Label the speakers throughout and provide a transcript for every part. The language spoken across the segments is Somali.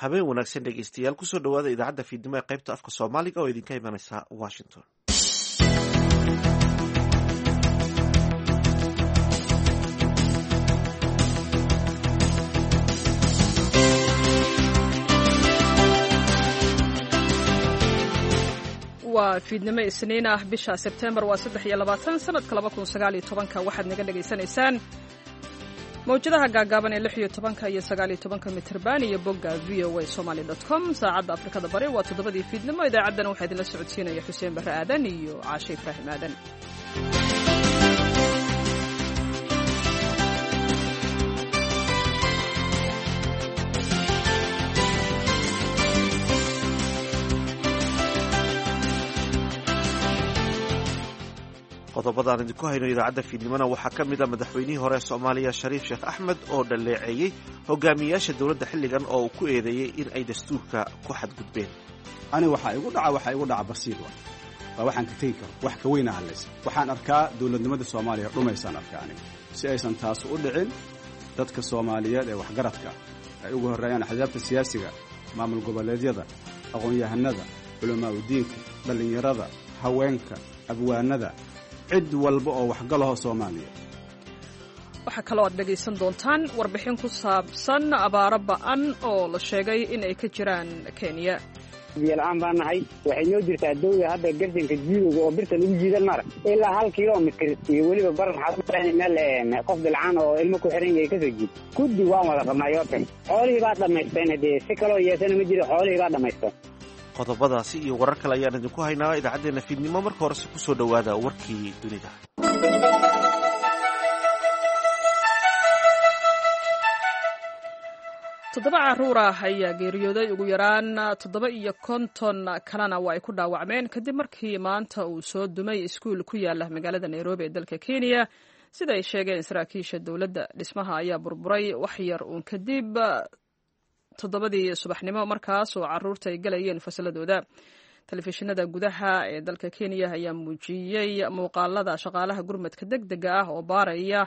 Speaker 1: habeen wanaagsan dhegeystayaal kusoo dhawaada idaacadda fiidnimo ee qaybta afka soomaaliga oo idinka imanaysa washington.
Speaker 2: waa fiidnimo isniin ah bisha sebtembar waa 23 sanadka 2019 waxaad naga dhegaysanaysaan mawjadaha gaagaaban ee 16 iyo 19 mitirban iyo bogga voasomali.com saacadda afrikada bari waa 7 fiidnimo idaacaddana waxaa idinla socodsiinaya xuseen barre aadan iyo caashe ibraahim aadan.
Speaker 1: qodobada aan idinku hayno idaacadda fiidnimona waxaa ka mid a madaxweynihii hore soomaaliya shariif sheekh axmed oo dhaleeceeyey hogaamiyayaasha dowladda xilligan oo uu ku eedeeyey in ay dastuurka ku xadgudbeen.
Speaker 3: ani waxaa igu dhaca basiir waa waxaan ka tegi karo wax ka weyna hadlaysa waxaan arkaa dowladnimada soomaaliya dhumaysaan arkaa aniga si aysan taas u dhicin dadka soomaaliyeed ee waxgaradka ay ugu horreeyaan axsaabta siyaasiga maamul goboleedyada aqoon-yahanada culamaa udiinka dhallinyarada haweenka abwaanada cid walba oo waxgalaho Soomaaliya.
Speaker 2: Waxa kale oo aad dhageysan doontaan warbixin ku saabsan abaaro ba'an oo la sheegay in ay ka jiraan Kenya.
Speaker 4: Biyalaan baan nahay waxay noo jirtaa dawlad hadda gardanka jiidoga oo birta lagu jiidan mar ilaa 1 kiiloomitir iyo waliba baran xaafadda meel qof bilcaan oo ilmo ku xiran yahay ka soo jiid kudi waan wada qamayootay xoolihii baa dhamaysteen hadee si kale oo yeesan ma jiro xoolihii baa dhamaysteen.
Speaker 1: qodobadaasi iyo warar kale ayaan idinku haynaa idaacaddeena fiidnimo marka horese ku soo dhowaada warkii dunida.
Speaker 2: toddoba carruur ah ayaa geeriyooday ugu yaraan 750 kalena waa ay ku dhaawacmeen kadib markii maanta uu soo dumay iskuul ku yaala magaalada Nairobi ee dalka Kenya sida ay sheegeen saraakiisha dowladda. Dhismaha ayaa burburay wax yar uun kadib 7 subaxnimo markaas oo carruurta ay galayeen fasaladooda. telefishinada gudaha ee dalka Kenya ayaa muujiyay muuqaalada shaqaalaha gurmadka degdega ah oo baaraya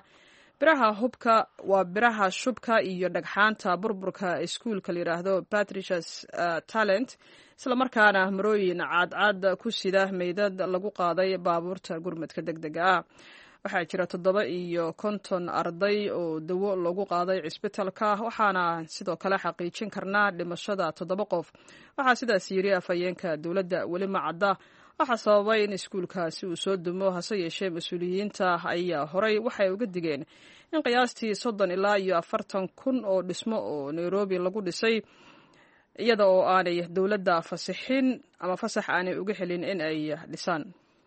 Speaker 2: biraha shubka iyo dhagxaanta burburka iskuulka la yiraahdo Patricia's Talent isla markaana marooyin cadcad ku sida meydad lagu qaaday baabuurta gurmadka degdega ah. waxaa jira 750 arday oo dawo lagu qaaday cisbitaalka waxaana sidoo kale xaqiijin karnaa dhimashada 7 qof. waxaa sidaas yiri afayeenka dowladda weli ma cadda waxa sababay in iskuulkaasi uu soo dumo hase yeeshee mas'uuliyiinta ayaa horay waxay uga digeen in qiyaastii 30 ilaa 40 kun oo dhismo oo Nairobi lagu dhisay iyada oo aanay dowladda fasax aanay uga helin in ay dhisaan.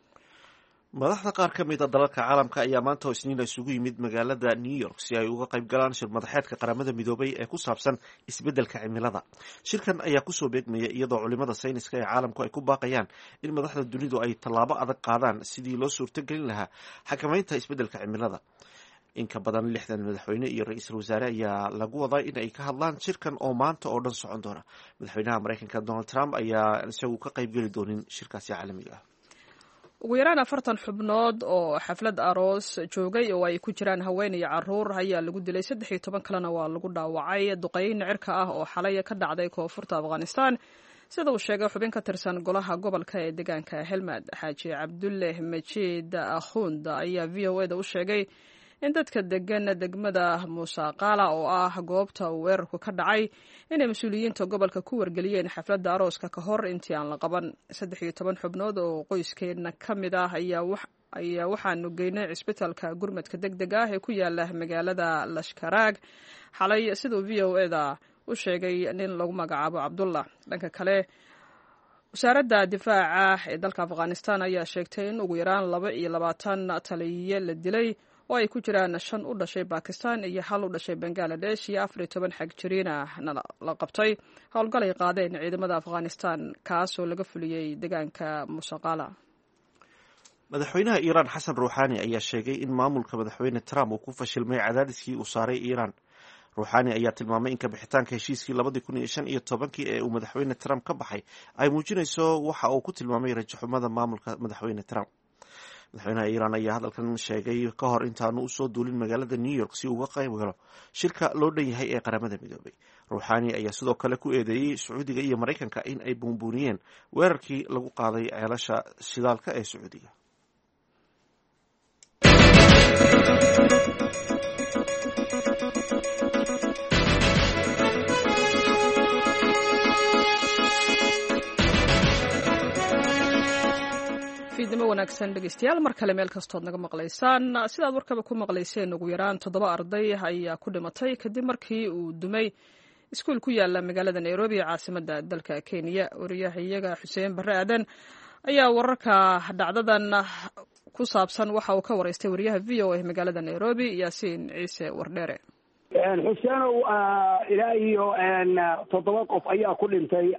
Speaker 1: madaxda qaar ka mid a dalalka caalamka ayaa maanta oo isniin isugu yimid magaalada New York si ay uga qayb galaan shir madaxeedka qaramada midoobay ee ku saabsan isbeddelka cimilada. shirkan ayaa kusoo beegmaya iyadoo culimada sayniska ee caalamku ay ku baaqayaan in madaxda dunidu ay tallaabo adag qaadaan sidii loo suurtagelin lahaa xakamaynta isbeddelka cimilada. in ka badan 60 madaxweyne iyo ra'iisul wasaare ayaa lagu wadaa in ay ka hadlaan shirkan oo maanta oo dhan socon doona. madaxweynaha Mareykanka Donald Trump ayaa isagu ka qayb geli doonin shirkaasi caalamiga ah.
Speaker 2: ugu yaraan 40 xubnood oo xaflad aroos joogay oo ay ku jiraan haween iyo carruur ayaa lagu dilay 13 kalena waa lagu dhaawacay duqeyn cirka ah oo xalay ka dhacday koonfurta Afghanistan sida uu sheegay xubin ka tirsan golaha gobolka ee deegaanka Helmand. Xaaji Cabdulle Majid Akhund ayaa VOA-da u sheegay in dadka degan degmada Musa Qala oo ah goobta uu weerarku ka dhacay inay mas'uuliyiinta gobolka ku wargeliyeen xafladda arooska ka hor intii aan la qaban. 13 xubnood oo qoyskeena ka mid ah ayaa waxaanu geynay cisbitaalka gurmadka degdega ah ee ku yaala magaalada Lashkarag xalay sidoo VOA-da u sheegay nin lagu magacaabo Cabdullah. dhanka kale wasaaradda difaaca ee dalka Afghanistan ayaa sheegtay in ugu yaraan 22 taliye la dilay oo ay ku jiraan 5 u dhashay Pakistan iyo 1 u dhashay Bangladesh iyo 14 xag jiriina la qabtay howlgal ay qaadeen ciidamada Afghanistan kaas oo laga fuliyay deegaanka Musaqala.
Speaker 1: madaxweynaha Iran Xasan Rouhani ayaa sheegay in maamulka madaxweyne Trump uu ku fashilmay cadaadiskii uu saaray Iran. Rouhani ayaa tilmaamay in ka bixitaanka heshiiskii 2015 ee uu madaxweyne Trump ka baxay ay muujinayso waxa uu ku tilmaamay rajaxumada maamulka madaxweyne Trump. madaxweynaha iiraan ayaa hadalkan sheegay ka hor intaanu usoo duulin magaalada new york si uga qayb galo shirka loo dhan yahay ee qaramada midoobay. ruuxaani ayaa sidoo kale ku eedeeyey sacuudiga iyo maraykanka in ay buunbuuniyeen weerarkii lagu qaaday ceelasha shidaalka ee sacuudiga.
Speaker 2: fiidnimo wanaagsan dhegeystayaal, mar kale meel kastood naga maqlaysaan. sidaad warkaba ku maqlayseen, ugu yaraan 7 arday ayaa ku dhimatay kadib markii uu dumay iskuul ku yaala magaalada nairobi ee caasimada dalka kenya. wariyahayaga xuseen barre aadan ayaa wararka dhacdadan ku saabsan waxa uu ka waraystay wariyaha v o a magaalada nairobi yaasiin ciise wardheere.
Speaker 5: xuseenow ilaa iyo 7 qof ayaa ku dhintay,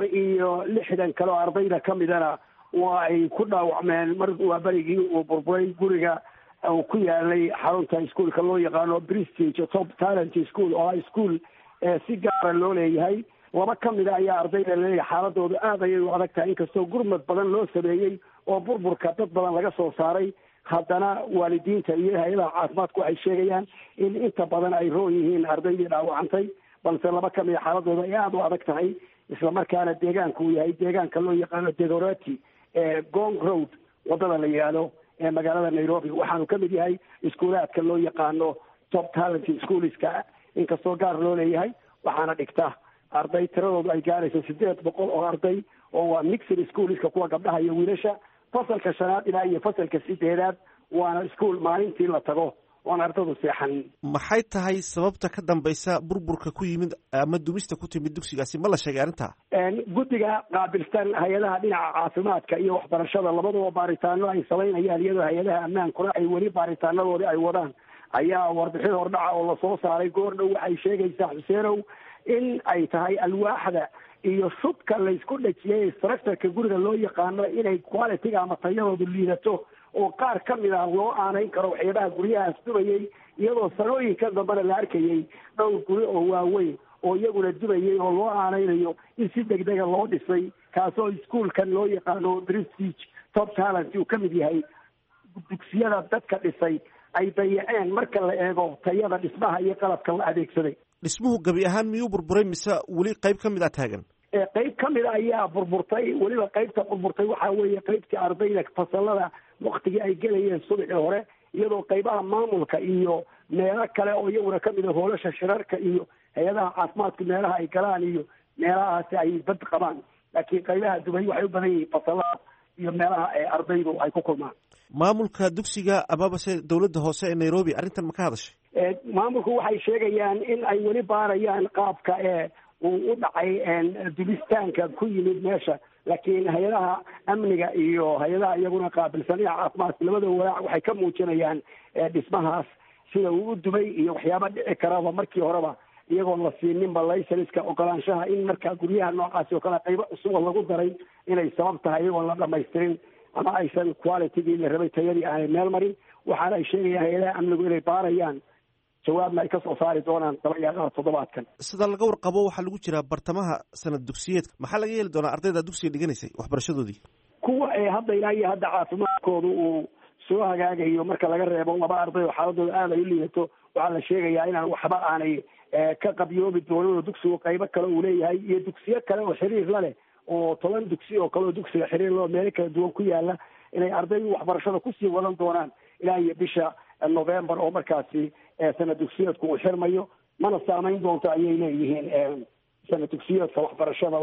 Speaker 5: 460 kaloo ardayda ka midana waa ay ku dhaawacmeen. mar waa berigii uu burburay guriga uu ku yaalay xarunta iskuolka loo yaqaano Prestige Top Talent School oo iskuol si gaara loo leeyahay. 2 ka mida ayaa ardayda leeyahay xaaladooda aad ayay u adag tahay, inkastoo gurmad badan loo sameeyey oo burburka dad badan laga soo saaray. haddana waalidiinta iyo hay-adaha caafimaadku waxay sheegayaan in inta badan ay roon yihiin ardaydii dhaawacantay, balse 2 ka mida xaaladooda ay aad u adag tahay, islamarkaana deegaanka uu yahay deegaanka loo yaqaano Dagoretti Gong Road wadada la yiraahdo ee magaalada Nairobi. waxaanu ka mid yahay iskuulaadka loo yaqaano Top Talent Schoolska, inkastoo gaar loo leeyahay. waxaana dhigta arday tiradoodu ay gaarayso 800 oo arday oo waa mixed schoolska, kuwa gabdhaha iyo wiilasha. fasalka 5aad ilaa iyo fasalka 8aad waana iskuul maalintii la tago oon ardadu seexan.
Speaker 1: maxay tahay sababta ka dambaysa burburka ku yimid ama dumista ku timid dugsigaasi, ma la sheegay arrinta?
Speaker 5: guddiga qaabilsan hay-adaha dhinaca caafimaadka iyo waxbarashada labaduba baaritaano ay samaynayaan, iyadoo hay-adaha ammaankuna ay weli baaritaanadoodii ay wadaan, ayaa warbixin hordhaca oo lasoo saaray goordhow waxay sheegaysaa xuseenow in ay tahay alwaaxda iyo shubka laysku dhejiyey structureka guriga loo yaqaano inay quality-ga ama tayadoodu liidato, oo qaar ka mid ah loo aanayn karo waxyaabaha guryahaas dubayey, iyadoo sanooyinka dambena la arkayey dhowr guri oo waaweyn oo iyaguna dubayey oo loo aanaynayo in si degdega loo dhisay, kaasoo iskuolkan loo yaqaano Prestige Top Talent uu ka mid yahay. dugsiyada dadka dhisay ay dayaceen marka la eego tayada dhismaha iyo qalabka la adeegsaday.
Speaker 1: dhismuhu gabi ahaan miyuu burburay mise weli qayb ka mid a taagan?
Speaker 5: qayb ka mid ayaa burburtay, weliba qaybta burburtay waxaa weeye qaybtii ardayda fasalada waktigii ay gelayeen subaxii hore, iyadoo qaybaha maamulka iyo meelo kale oo iyaguna ka mid a hoolasha shirarka iyo hay-adaha caafimaadku meelaha ay galaan iyo meelahaasi ay bad qabaan. laakiin qaybaha dubay waxay u badan yihiin fasalada iyo meelaha ardaydu ay ku kulmaan.
Speaker 1: maamulka dugsiga amabase dowladda hoose ee Nairobi arrintan ma ka hadashay?
Speaker 5: maamulku waxay sheegayaan in ay weli baarayaan qaabka uu u dhacay dulistaanka ku yimid meesha, laakiin hay-adaha amniga iyo hay-adaha iyaguna qaabilsan dhinaca caafimaadka labada walaac waxay ka muujinayaan dhismahaas sida uu u dumay iyo waxyaaba dhici karaba markii horeba iyagoon la siininba laysanska ogolaanshaha in markaa guryaha noocaasi oo kale qaybo cusub oo lagu daray inay sabab tahay iyagoon la dhamaystirin ama aysan qualitygii la rabay tayadii aanay meel marin. waxaana ay sheegayaan hay-adaha amnigu inay baarayaan, jawaabna ay ka soo saari doonaan dabayaaqada 7-aadkan.
Speaker 1: sida laga warqabo waxaa lagu jiraa bartamaha sanad dugsiyeedka. maxaa laga yeeli doonaa ardayda dugsiga dhiganaysay waxbarashadoodii?
Speaker 5: kuwa hadda ilaa iyo hadda caafimaadkoodu uu soo hagaagayo marka laga reebo 2 arday oo xaaladooda aad ay u liidato, waxaa la sheegayaa inaan waxba aanay ka qabyoobi doonin oo dugsigu qaybo kale uu leeyahay iyo dugsiyo kale oo xiriir la leh oo 10 dugsi oo kale oo dugsiga xiriir loo meelo kala duwan ku yaala, inay ardaydu waxbarashada kusii wadan doonaan ilaa iyo bisha November oo markaasi sanad dugsiyeedku uu xirmayo. mana saamayn doonto ayay leeyihiin sanad dugsiyeedka waxbarashada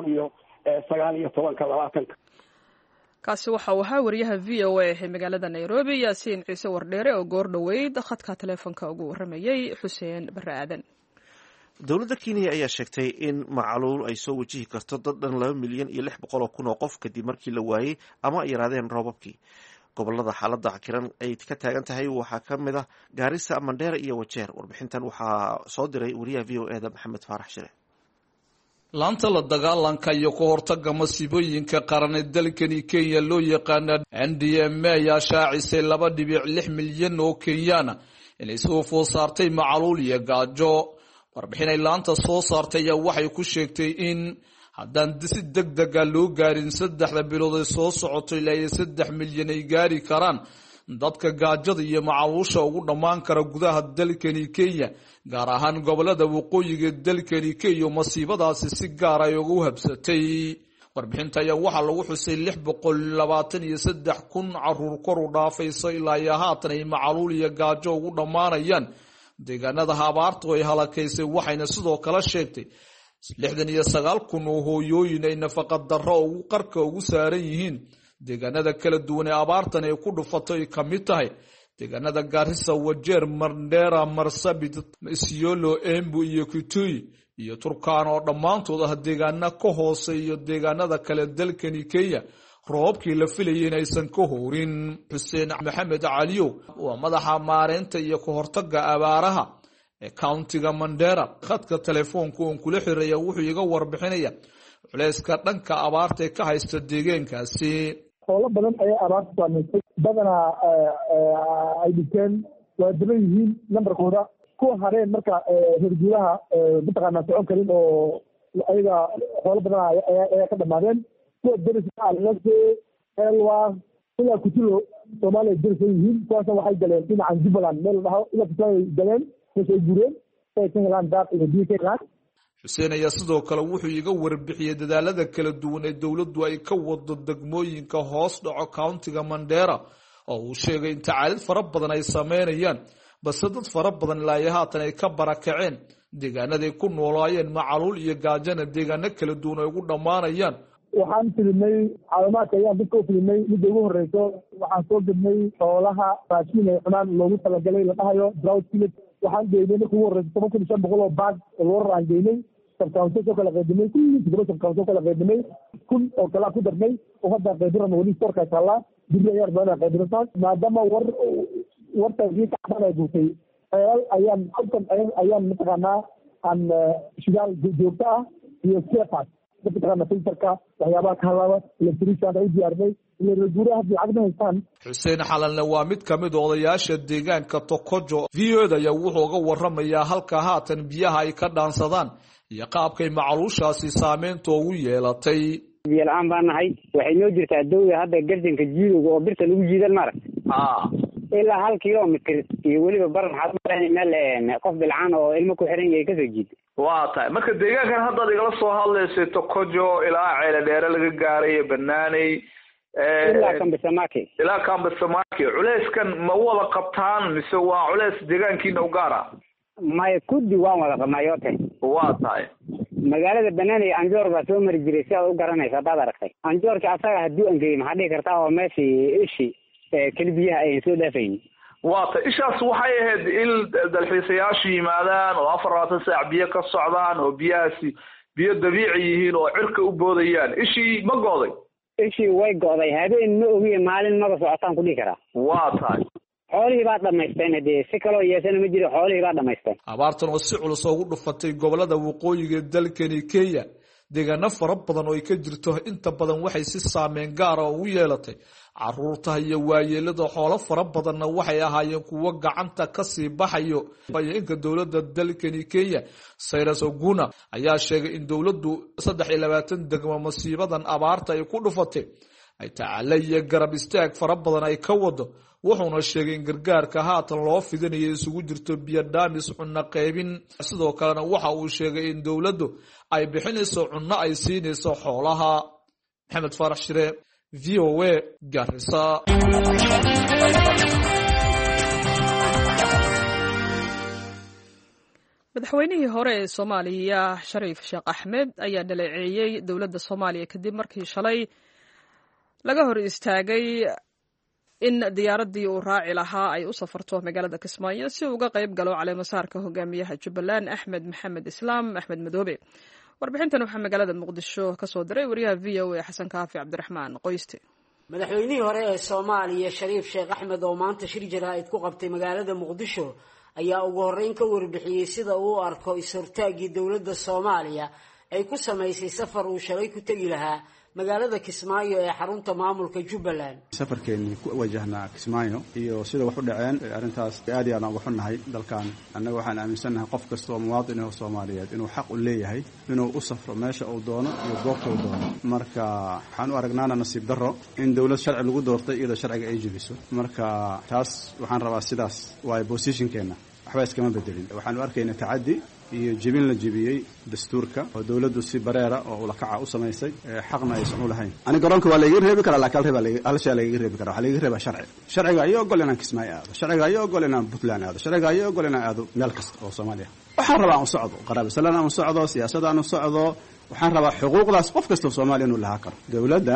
Speaker 5: 2019-20.
Speaker 2: kaasi waxa uu ahaa wariyaha v o a ee magaalada Nairobi yaasiin ciise wardheere oo goor dhaweyd khadka taleefanka ugu waramayay xuseen barre aadan.
Speaker 1: dowladda Kenya ayaa sheegtay in macaluul ay soo wajihi karto dad dhan 2,600,000 oo qof kadib markii la waayey ama ay yaraadeen roobabkii. gobolada xaaladda cakiran ay ka taagan tahay waxaa ka mid ah Gaarisa, Mandheera iyo Wajeer. warbixintan waxaa soo diray wariyaha v o a da Maxamed Faarax Shire.
Speaker 6: laanta la dagaalanka iyo ka hortagga masiibooyinka qaran ee dalkani Kenya loo yaqaana NDMA ayaa shaacisay 2.6 milyan oo Kenyaana inay soo food saartay macaluul iyo gaajo. warbixin ay laanta soo saartay waxay ku sheegtay in haddaan si degdega loo gaarin 3 bilood ee soo socoto ilaa 3 milyan ay gaari karaan dadka gaajada iyo macaluusha ugu dhammaan kara gudaha dalkani Kenya gaar ahaan gobolada waqooyiga dalkani Kenya masiibadaasi si gaar ah ugu habsatay warbixinta ayaa waxaa lagu xusay 623,000 caruur kor u dhaafayso ilaa haatan ay macaluul iyo gaajo ugu dhammaanayaan deegaanada abaartu ay halakaysay waxayna sidoo kale sheegtay 69,000 oo hooyooyin ay nafaqa darro ugu qarka ugu saaran yihiin deegaanada kala duwan ee abaartan ay ku dhufatay kamid tahay deegaanada Garissa, Wajir, Mandera, Marsabit, Isiolo, Embu iyo Kitui iyo Turkana oo dhammaantood ah deegaana ka hooseeya deegaanada kale dalkani Kenya roobkii la filayay inaysan ka hoorin. Xuseen Maxamed Caliyo waa madaxa maareynta iyo ka hortagga abaaraha ee countiga Mandera khadka telefoonka oo kula xiriiraya wuxuu iga warbixinaya culayska dhanka abaarta ka haysta deegaankaasi.
Speaker 7: xoolo badan ayaa abaarta saameysay badanaa ay dhinteen waa daban yihiin nambarkooda kuwa hareen marka reer guuraha mataqaanaa socon karin oo ayaga xoolo badan ayaa ka dhamaadeen kuwa deriska alnase elwa ilaa kutulo Soomaaliya deris yihiin kuwaasna waxay galeen dhinacan Jubbaland meel dhaho ilaa kutulo galeen waxay guureen ay ka helaan daaq iyo biyo ka helaan.
Speaker 6: Xuseen ayaa sidoo kale wuxuu iga warbixiyay dadaalada kala duwan ee dawladdu ay ka wado degmooyinka hoos dhaco countiga Mandera oo uu sheegay in tacaalid fara badan ay sameynayaan balse dad fara badan ilaa haatan ay ka barakaceen deegaanaday ku noolaayeen macaluul iyo gaajana deegaano kala duwan ay ugu dhammaanayaan.
Speaker 7: waxaan filimay caawimaadka ayaan dadka u filimay midda ugu horeyso waxaan soo gudnay xoolaha raashin ay cunaan loogu talagalay la dhahayo drought village waxaan geynay markii ugu horeyso 1500 oo baag loo raan geynay sabkaanso kala qaybinay kulli sabkaanso kala qaybinay kun oo kala ku darnay oo hadda qaybinayno wali storka kala dibna yar badan qaybinaysan maadaama warta geedka xaday buutay ayaan mataqaanaa aan shidaal joogto ah iyo seefaas dadka filterka waxyaabaha ka halaba electrician ay diyaarnay ilaa guuraha lacagna haystaan.
Speaker 6: Xuseen Xalalna waa mid ka mid odayaasha deegaanka Tokojo VOda ayaa wuxuu uga warramayaa halka haatan biyaha ay ka dhaansadaan iyo qaabkay macaluushaasi saameynta ugu yeelatay.
Speaker 4: biyo la'aan baan nahay waxay noo jirtaa dawda hadda gardanka jiidowga oo birta lagu jiidan mar ilaa 1 kilomitir iyo weliba baran xad meel qof bilcaan oo ilmo ku xiran yahay ka soo jiid.
Speaker 8: waa tahay marka deegaankan hadda igala soo hadlaysay Tokojo ilaa ceele dheere laga gaaray banaanay ilaa Kambesamaki culeyskan ma wada qabtaan mise waa culeys deegaankiina u gaar ah?
Speaker 4: may kudi waan wada qabnaayootay.
Speaker 8: waa tahay
Speaker 4: magaalada banaanay anjoor baa soo mari jiray si aad u garanaysa hadaad aragtay anjoorka asaga haddii aan geeyo maxaa dhihi kartaa oo meeshii ishi kelibiyaha ay soo dhaafayn.
Speaker 8: waa tahay ishaas waxay ahayd il dalxiisayaashu yimaadaan oo 24 saac biyo ka socdaan oo biyahaasi biyo dabiici yihiin oo cirka u boodayaan ishii ma gooday?
Speaker 4: ishii way go'day habeen ma ogiye maalin maba socotaan ku dhihi karaa.
Speaker 8: waa tahay
Speaker 4: xoolihii baa dhamaysteen hadee si kaloo yeesana ma jiro xoolihii baa dhamaysteen.
Speaker 6: abaartan oo si culus ugu dhufatay gobolada waqooyiga dalkani Kenya deegaano fara badan oo ay ka jirto inta badan waxay si saameyn gaar ah ugu yeelatay caruurta iyo waayeelada xoolo fara badanna waxay ahaayeen kuwo gacanta ka sii baxayo. Bay'inka dawladda dalkani Kenya Cyrus Oguna ayaa sheegay in dawladdu 23 degmo masiibadan abaarta ay ku dhufatay ay tacaalay garab istaag fara badan ay ka wado wuxuuna sheegay in gargaarka haatan loo fidinayo isugu jirto biyo dhaamis cunno qaybin sidoo kalena waxa uu sheegay in dawladdu ay bixinayso cunno ay siinayso xoolaha. Maxamed Farax Shire VOA Garissa.
Speaker 2: madaxweynihii hore ee Soomaaliya Shariif Sheekh Axmed ayaa dhaleeceeyay dawladda Soomaaliya kadib markii shalay laga hor istaagay in diyaaradii uu raaci lahaa ay u safarto magaalada Kismaayo si uu uga qayb galo caleemasaarka hogaamiyaha Jubbaland Axmed Maxamed Islaam Axmed Madoobe. warbixintan waxaa magaalada Muqdisho ka soo diray wariyaha VOA Xasan Kaafi Cabdiraxmaan Qoyste.
Speaker 9: madaxweynihii hore ee Soomaaliya Shariif Sheekh Axmed oo maanta shir jaraa'id ku qabtay magaalada Muqdisho ayaa ugu horreyn ka warbixiyay sida uu arko is-hortaagii dawladda Soomaaliya ay ku samaysay safar uu shalay ku tegi lahaa magaalada Kismaayo ee xarunta maamulka Jubbaland.
Speaker 3: safarkeeni ku wajahnaa Kismaayo iyo sida wax u dhaceen arintaas aad iyo aad uga xunnahay dalkan annaga waxaan aaminsanahay qof kasta oo muwaadin ah Soomaaliyeed inuu xaq u leeyahay inuu u safro meesha uu doono iyo goobta uu doono marka waxaan u aragnaana nasiib darro in dawlad sharci lagu doortay iyadoo sharciga ay jibiso marka taas waxaan rabaa sidaas waa positionkeena waxba iskama bedelin waxaan u arkaynaa tacaddi iyo jibin la jibiyay dastuurka oo dawladdu si bareera oo ula kaca u samaysay xaqna aysan u lahayn aniga garoonka waa la iga reebi karaa laakiin hal shay la iga reebi karaa waxa la iga reebaa sharciga ayaa ogol inaan Kismaayo aado sharciga ayaa ogol inaan Puntland aado sharciga ayaa ogol inaan aado meel kasta oo Soomaaliya waxaan rabaa aan socdo qaraabo salaam aan socdo siyaasadda aan socdo waxaan rabaa xuquuqdaas qof kasta oo Soomaaliya inuu lahaa karo dawladda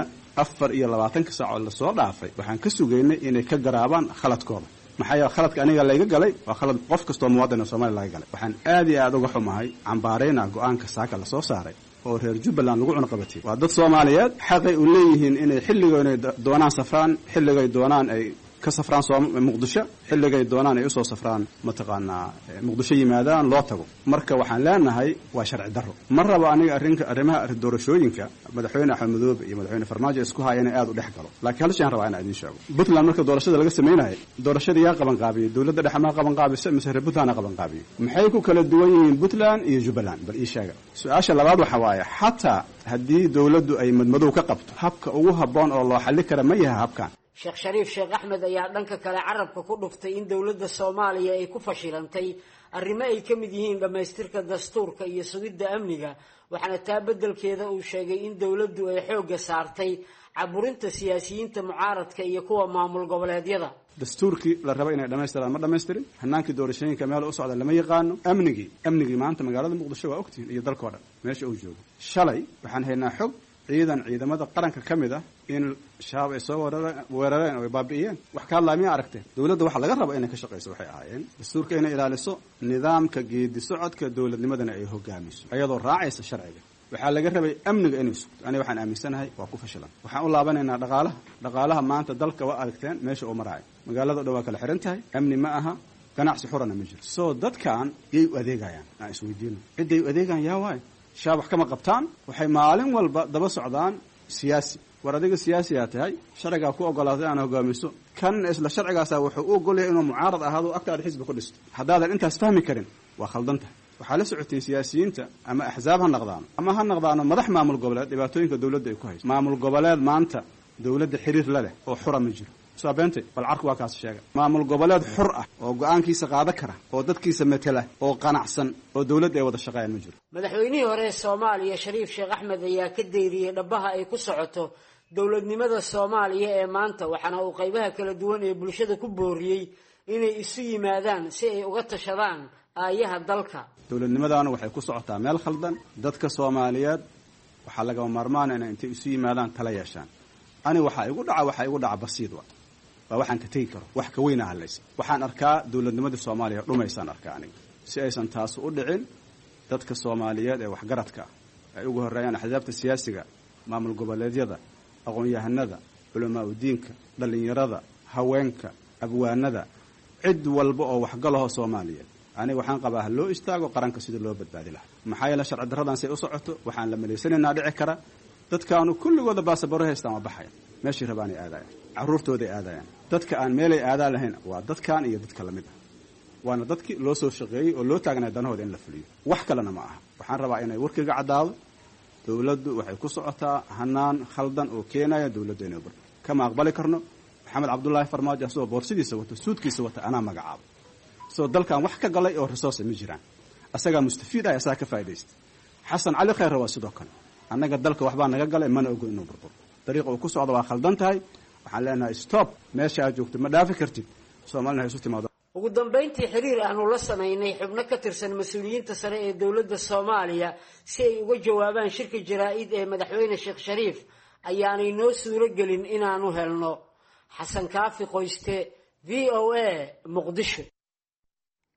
Speaker 3: 24 saac la soo dhaafay waxaan ka sugaynay inay ka garaabaan khaladkooda maxay khaladka aniga la iga galay waa khalad qof kasta oo muwaadin oo Soomaaliya laga galay waxaan aad iyo aad uga xumahay cambaareyna go'aanka saaka la soo saaray oo reer Jubbaland lagu cunaqabatay waa dad Soomaaliyeed xaqay u leeyihiin inay xilligoona doonaan safraan xilligay doonaan ay ka safraan Muqdisho xilligay doonaan ay u soo safraan mataqaana Muqdisho yimaadaan loo tago marka waxaan leenahay waa sharci darro mar raba aniga arrimaha doorashooyinka madaxweyne Axmed Madoobe iyo madaxweyne Farmaajo isku hayeen aad u dhex galo laakiin hal shay aan rabaa inaan idin sheego Puntland marka doorashada laga sameeyay doorashada yaa qaban qaabiyay dawladda dhexe qaban qaabisay mise reer Puntland qaban qaabiyay maxay ku kala duwan yihiin Puntland iyo Jubbaland bal ii sheega su'aasha labaad waxa waaye xataa haddii dawladdu ay madmadow ka qabto habka ugu habboon oo loo xalli karo ma yahay habkan
Speaker 9: Sheekh Shariif Sheekh Axmed ayaa dhanka kale carabka ku dhuftay in dawladda Soomaaliya ay ku fashilantay arrimo ay ka mid yihiin dhamaystirka dastuurka iyo sugidda amniga waxaana taa beddelkeeda uu sheegay in dawladdu ay xoogga saartay caburinta siyaasiyiinta mucaaradka iyo kuwa maamul goboleedyada
Speaker 3: dastuurkii la rabo inay dhameystiraan ma dhameystirin hanaankii doorashooyinka meel u socda lama yaqaano amnigii maanta magaalada Muqdisho waa ogtiin iyo dalka oo dhan meesha uu joogo shalay waxaan haynaa xog ciidamada qaranka kamid ah in shabaab ay soo weerareen oo baabi'iyeen wax ka hadlaamiya aragteen dawladda waxa laga rabo inay ka shaqeyso waxay ahaayeen dastuurka inay ilaaliso nidaamka geedi socodka dawladnimadana ay hogaamiso ayadoo raacaysa sharciga waxaa laga rabay amniga inuu sugto aniga waxaan aaminsanahay waa ku fashilan waxaan u laabanaynaa dhaqaalaha maanta dalka waa aragteen meesha uu marayo magaalada dhow waa kala xiran tahay amni ma aha ganacsi xurana ma jiro soo dadkan yay u adeegayaan aan isweydiino ciday u adeegaan yaa waay shaab wax kama qabtaan waxay maalin walba daba socdaan siyaasi war adiga siyaasi aad tahay sharciga ku ogolaaday aan hogaamiso kan isla sharcigaas wuxuu u ogol yahay inuu mucaarad ahaado agtaada xisbi ku dhisto haddaadan intaas fahmi karin waa khaldan tahay waxaa la socotay siyaasiyiinta ama axzaab ha noqdaano ama ha noqdaano madax maamul goboleed dhibaatooyinka dawladda ay ku hayso maamul goboleed maanta dawladda xiriir la leh oo xura ma jiro saabente bal arku waa kaas sheega maamul goboleed xur ah oo go'aankiisa qaada kara oo dadkiisa matala oo qanacsan oo dawladda ay wada shaqeeyaan ma jiro
Speaker 9: madaxweynihii hore ee Soomaaliya Shariif Sheekh Axmed ayaa ka deyriyay dhabaha ay ku socoto dawladnimada Soomaaliya ee maanta waxaana uu qaybaha kala duwan ee bulshada ku booriyay inay isu yimaadaan si ay uga tashadaan aayaha dalka
Speaker 3: dawladnimadana waxay ku socotaa meel khaldan dadka Soomaaliyeed waxa laga maarmaan inay intay isu yimaadaan tala yeeshaan ani waxa igu dhaca basiid waa waxaan ka tagi karo wax ka weyn ah leys waxaan arkaa dawladnimada Soomaaliya dhumaysaan arkaa aniga si aysan taas u dhicin dadka Soomaaliyeed ee waxgaradka ay ugu horeeyaan axzaabta siyaasiga maamul goboleedyada aqoon-yahanada culamaa diinka dhalinyarada haweenka abwaanada cid walba oo waxgalaha Soomaaliyeed aniga waxaan qabaa loo istaago qaranka sida loo badbaadi lahaa maxay la sharci darradan say u socoto waxaan la maleysanaynaa dhici kara dadkaanu kulligooda baasaboor haystaan waa baxaya meeshii rabaan ay aadayaan caruurtooda aadayaan dadka aan meelay aadaa lahayn waa dadkan iyo dadka lamid ah waana dadkii loo soo shaqeeyay oo loo taagnaa danahooda in la fuliyo wax kalena ma aha waxaan rabaa inay warkiga cadaado dawladdu waxay ku socotaa hanaan khaldan oo keenaya dawladda inay bar kama aqbali karno Maxamed Cabdullaahi Farmaajo asoo boorsidiisa wato suudkiisa wata ana magacaabo soo dalkan wax ka galay oo resource ma jiraan asaga mustafiid ah asaga ka faa'iideysta Xasan Cali Khayr waa sidoo kale annaga dalka waxba naga galay mana ogo inuu burbur dariiqa uu ku socdo waa khaldan tahay waxaan leenahay stop meesha aad joogto ma dhaafi kartid Soomaaliya hayso timaado
Speaker 9: ugu dambeyntii xiriir aanu la sameynay xubno ka tirsan mas'uuliyiinta sare ee dawladda Soomaaliya si ay uga jawaabaan shirka jaraa'id ee madaxweyne Sheekh Shariif ayaanay noo suuro gelin inaanu helno Xasan Kaafi Qoyste VOA Muqdisho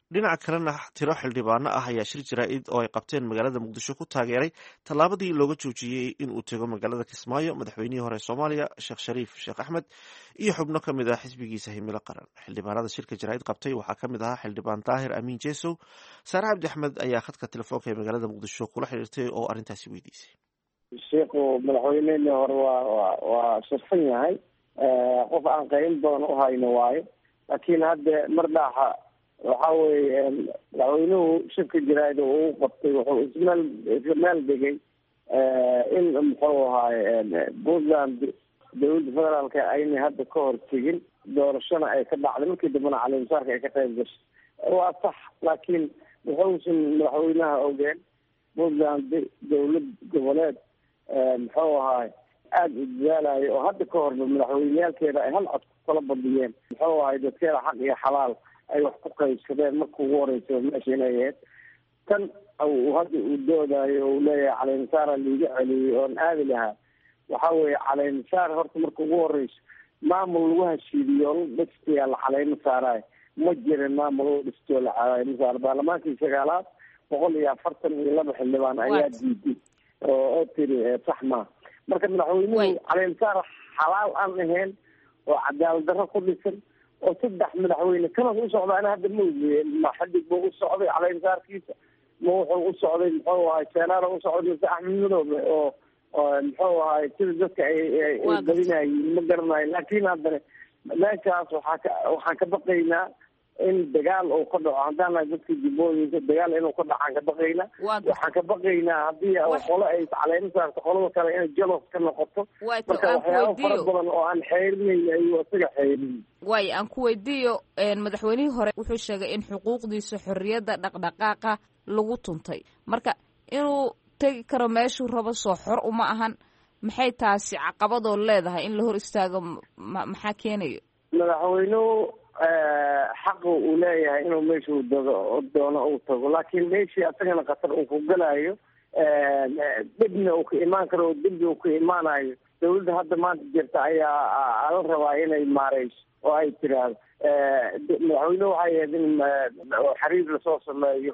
Speaker 1: dhinaca kalena tiro xildhibaano ah ayaa shir jaraa'id oo ay qabteen magaalada muqdisho ku taageeray tallaabadii looga joojiyey in uu tego magaalada kismaayo madaxweynihii hore soomaaliya sheekh shariif sheekh axmed iyo xubno ka mid ah xisbigiisa himilo qaran. xildhibaanada shirka jaraa'id qabtay waxaa ka mid ahaa xildhibaan daahir amiin jeesow. saare cabdi axmed ayaa khadka telefoonka ee magaalada muqdisho kula xiriirtay oo arrintaasi weydiisay.
Speaker 10: sheekhu madaxweynehii hore waa shirfan yahay, qof aan qiimo badan u hayno waayo, laakiin hadda mar dhaaxa waxa weeye madaxweynuhu shirka jaraa'id uu qabtay wuxuu ismeel dhigay in muxuu ahaay puntland dawladda federaalka aynay hadda ka hor tegin doorashona ay ka dhacday, markii dambena caleemisaarka ay ka qayb gashay. waa sax, laakiin wuxuusan madaxweynaha ogeen puntland dawlad goboleed muxuu ahaay aada u dadaalayo oo hadda ka horba madaxweyneyaalkeeda ay hal cod ku kala badiyeen, muxuu ahaay dadkeeda xaq iyo xalaal ay wax ku qaybsadeen marka ugu horeysa meesha inay ahayd. tan hadda uu doodayo uu leeyahay caleemisaara liiga celiyey oon aadi lahaa, waxa weeye caleemisaar horta marka ugu horeyso maamul lagu heshiidiyo oo la dhistayaa la caleemo saarayo ma jirin. maamul oo dhistoo la caleemo saaro baarlamaankii 9aad 142 xildhibaan ayaa diiday oo tiri sax ma. marka madaxweynuhu caleemisaar xalaal aan ahayn oo cadaalad darro ku dhisan oo 3 madaxweyne kana u socdaan hadda ma xadig buu u socday caleemisaarkiisa, ma wuxuu u socday muxuu ahaay senaaro u socday axmed madoobe oo muxuu ahaay sida dadka ay badinayiin ma garanayo. laakiin haddana meeshaas waxaan ka baqaynaa in dagaal uu ka dhaco. haddaan nahay dadka jubbooyinka dagaal inuu ka dhacaan ka baqaynaa. waxaan ka baqaynaa haddii qolo ay caleemo saarto qolada kale inay jalos ka noqoto. marka waxyaabo fara badan oo aan xeerinayn ayuu isaga xeerin.
Speaker 11: waayo aan ku weydiiyo, madaxweynihii hore wuxuu sheegay in xuquuqdiisa xorriyadda dhaqdhaqaaqa lagu tuntay, marka inuu tegi karo meeshuu rabo soo xor uma ahan. maxay taasi caqabadoo leedahay in la hor istaago? maxaa keenayo? madaxweynuhu
Speaker 10: xaqa uu leeyahay inuu meeshuu doono uu tago, laakiin meeshii asagana khatar uu ku galayo dhibna uu ka imaan karo oo dembi uu ka imaanayo. dawladda hadda maanta jirta ayaa la rabaa inay maareyso oo ay tiraahdo madaxweynuhu waxay ahayd in xiriir lasoo sameeyo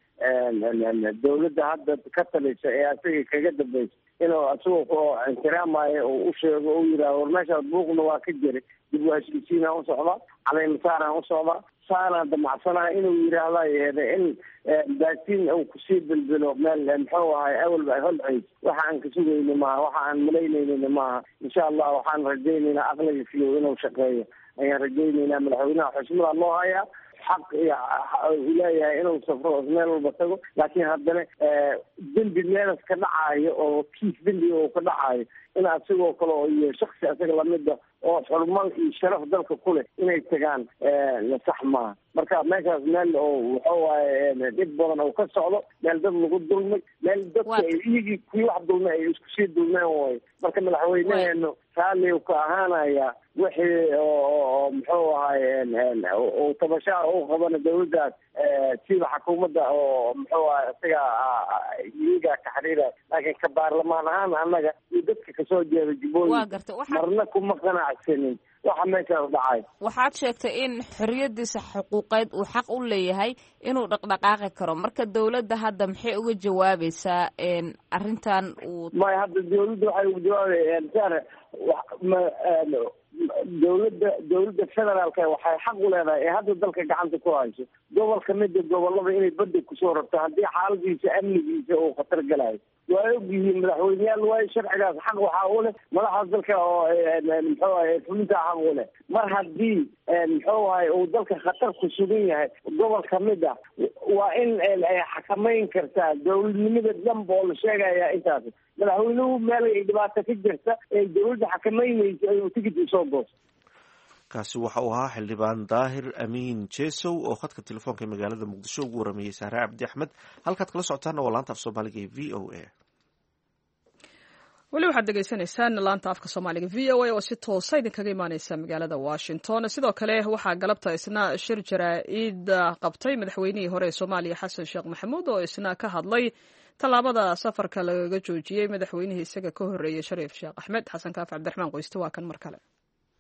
Speaker 10: dawladda hadda ka talisa ee asaga kaga dambaysa inuu asagoo ixtiraamayo oo u sheego o yidhahdo war meeshaas buuqna waa ka jiray, dib u heshiisiinaan u socdaa, caleemisaaraan u socdaa, saanaan damacsanaha inuu yidhaahda yeede in baatiin uu kusii bilbilo meel muxuu ahay awalba ay holcays. waxa aan ka sugayna maaha, waxa aan malaynayna maaha. insha allah waxaan rajaynaynaa aqliga fiyo inuu shaqeeyo ayaan rajaynaynaa. madaxweynaha xushmada loo hayaa, xaq iyo leeyahay inuu safro meel walba tago, laakiin haddana dembi meelas ka dhacayo oo kiis dembi oo ka dhacayo in asigoo kale iyo shaksi asaga lamida oo xurmal iyo sharaf dalka ku leh inay tagaan sax maaha. marka meeshaas meel oo wuxuu waaye dhib badan oo ka socdo, meel dad lagu dulmay, meel dadka iyagii kuwii wax dulmay ay isku sii dulmeen waayo. marka madaxweyneheenu raalli uu ka ahaanaya wixii oo muxuu ahaay uu tabashaa u qabana dawladdaas sida xukuumadda oo muxuu ahay isaga iyaga ka xiriira. laakiin ka baarlamaan ahaan annaga iyo dadka kasoo jeeda jubbooyinka marna kuma qanacsanin waxa meeshaas dhacay.
Speaker 11: waxaad sheegtay in xorriyadiisa xuquuqeed uu xaq u leeyahay inuu dhaqdhaqaaqi karo, marka dawladda hadda maxay uga jawaabaysaa arrintan?
Speaker 10: maya hadda dawladda waxay uga jawaabayaan dawladda federaalka waxay xaq u leedahay ee hadda dalka gacanta ku hayso gobol kamida gobolada inay badda kusoo rabto haddii xaaladiisa amnigiisa uu khatar galayo. waa ogyihiin madaxweyneyaal waayo sharcigaas xaq waxaa u leh madaxda dalka oo muxuu ahay fulinta xaq u leh. mar haddii muxuu ahay uu dalka khatar ku sugan yahay gobol kamid ah, waa in ay xakamayn kartaa dawladnimada dhanba oo la sheegaya intaas. madaxweynuhu meel ay dhibaato ka jirta ee dawladda xakamaynaysa ayuu tigid usoo goosto.
Speaker 1: kaasi waxa uu ahaa xildhibaan daahir amiin jeesow oo khadka telefoonka ee magaalada muqdisho ugu warameeyey saare cabdi axmed. halkaad kala socotaana waa laanta af soomaaliga ee v o a.
Speaker 2: weli waxaad degeysanaysaan laanta afka soomaaliga v o a oo si toosa idinkaga imaaneysa magaalada washington. sidoo kale waxaa galabta isna shir jaraa'id qabtay madaxweynihii hore ee soomaaliya xasan sheekh maxamuud oo isna ka hadlay tallaabada safarka lagaga joojiyey madaxweynihii isaga ka horreeyey shariif sheekh axmed. xasan kaaf cabdiraxmaan qoyste waa kan mar kale.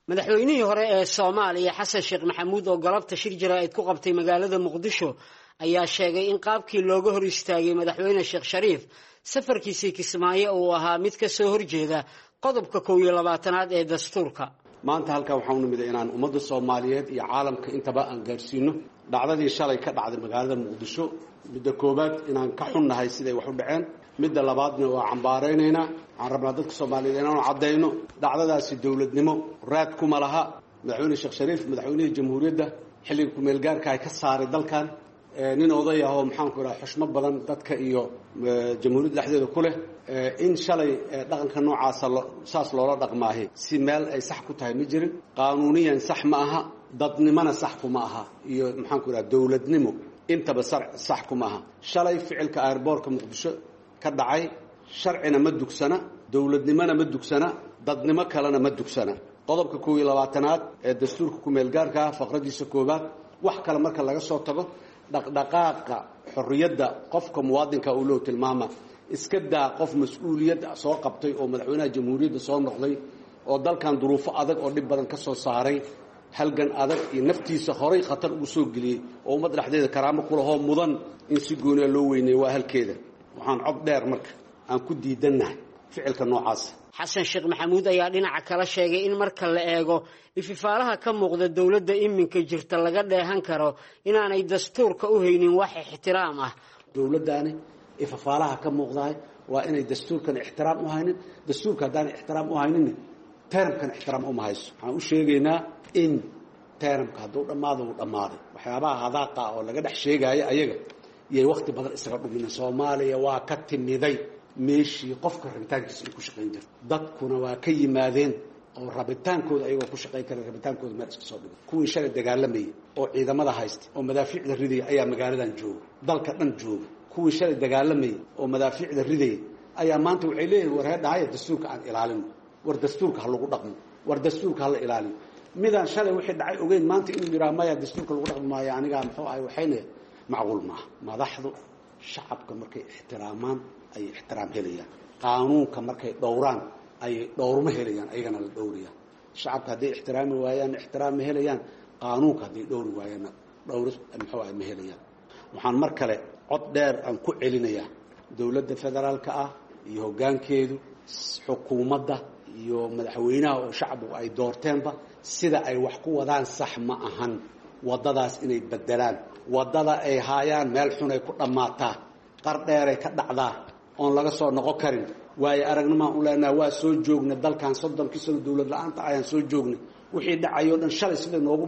Speaker 9: madaxweynihii hore ee Soomaaliya Xasan Sheekh Maxamuud oo galabta shir jaraa'id ku qabtay magaalada Muqdisho ayaa sheegay in qaabkii looga hor istaagay madaxweyne Sheekh Shariif safarkiisii Kismaayo uu ahaa mid ka soo horjeeda qodobka 22aad ee dastuurka.
Speaker 12: maanta halka waxaan u nimid inaan ummadda Soomaaliyeed iyo caalamka intaba aan gaarsiino dhacdadii shalay ka dhacday magaalada Muqdisho. midda koobaad inaan ka xunnahay siday wax u dhaceen, midda labaadna waa cambaareynayna aan rabnaa dadka Soomaaliyeed inaan cadeyno dhacdadaasi dawladnimo raad kuma laha. madaxweyne Sheekh Shariif madaxweynaha jamhuuriyadda xilliga ku meel gaarka ay ka saaray dalkan nin oday ah oo maxaan ku rahaa xushmad badan dadka iyo jamhuuriyadda dhexdeeda ku leh in shalay dhaqanka noocaas saas loola dhaqmaahay si meel ay sax ku tahay ma jirin, qaanuuniyan sax ma aha, dadnimana sax kuma aha, iyo maxaan ku rahaa dawladnimo intaba sax kuma aha. shalay ficilka airboortka Muqdisho ka dhacay sharcina ma dugsana, dawladnimona ma dugsana, dadnimo kalena ma dugsana. qodobka 22aad ee dastuurka ku meel gaarka faqradiisa koobaad wax kale marka laga soo tago dhaqdhaqaaqa xorriyadda qofka muwaadinka uu loo tilmaama iska daa qof mas'uuliyad soo qabtay oo madaxweynaha jamhuuriyadda soo noqday oo dalkan duruufo adag oo dhib badan ka soo saaray, halgan adag iyo naftiisa horay khatar ugu soo geliyey oo ummad dhexdeeda karaamo ku lahoo mudan in si gooniya loo weyneeyo waa halkeeda. waxaan cod dheer marka aan ku diidannahay ficilka noocaas.
Speaker 9: Xasan Sheekh Maxamuud ayaa dhinaca kala sheegay in marka la eego ififaalaha ka muuqda dawladda iminka jirta laga dheehan karo inaanay dastuurka u haynin wax ixtiraam ah.
Speaker 12: dawladdaani ififaalaha ka muuqdaay waa inay dastuurkan ixtiraam u haynin, dastuurka haddaan ixtiraam u haynin teramkan ixtiraam uma hayso. waxaan u sheegaynaa in teramka hadduu dhammaado uu dhammaaday. waxyaabaha hadaaqa oo laga dhex sheegaayo ayaga iyay wakhti badan isaga dhumina. Soomaaliya waa ka timiday meeshii qofka rabitaankiisa ay ku shaqayn jirto, dadkuna waa ka yimaadeen oo rabitaankooda ayagoo ku shaqayn kara rabitaankooda meel iska soo dhigay. kuwii shalay dagaalamayay oo ciidamada haysta oo madaafiicda ridaya ayaa magaaladan jooga, dalka dhan jooga. kuwii shalay dagaalamayay oo madaafiicda ridaya ayaa maanta waxay leeyihin war heedhahaya dastuurka aan ilaalino, war dastuurka ha lagu dhaqmo, war dastuurka ha la ilaaliyo. midaan shalay wixii dhacay ogeyn maanta inuu yidhaha maya dastuurka lagu dhaqmi maayo anigaa muxuu ahay waxayna macquul maaha. madaxdu shacabka markay ixtiraamaan ayay ixtiraam helayaan, qaanuunka markay dhowraan ayay dhowrma helayaan, ayagana la dhowrayaan. shacabka hadday ixtiraami waayaan ixtiraam ma helayaan, qaanuunka hadday dhowri waayaanna dhowr muxuu ahay ma helayaan. waxaan mar kale cod dheer aan ku celinayaa dawladda federaalka ah iyo hoggaankeedu, xukuumadda iyo madaxweynaha oo shacbigu ay doorteenba sida ay wax ku wadaan sax ma ahan. waddadaas inay bedelaan, waddada ay haayaan meel xun ay ku dhammaataa, qar dheeray ka dhacdaa oon laga soo noqon karin. waayo aragnimaan u leenaha waa soo joognay dalkan 30 sano dawlad la-aanta ayaan soo joognay. wixii dhacayoo dhan shalay siday noogu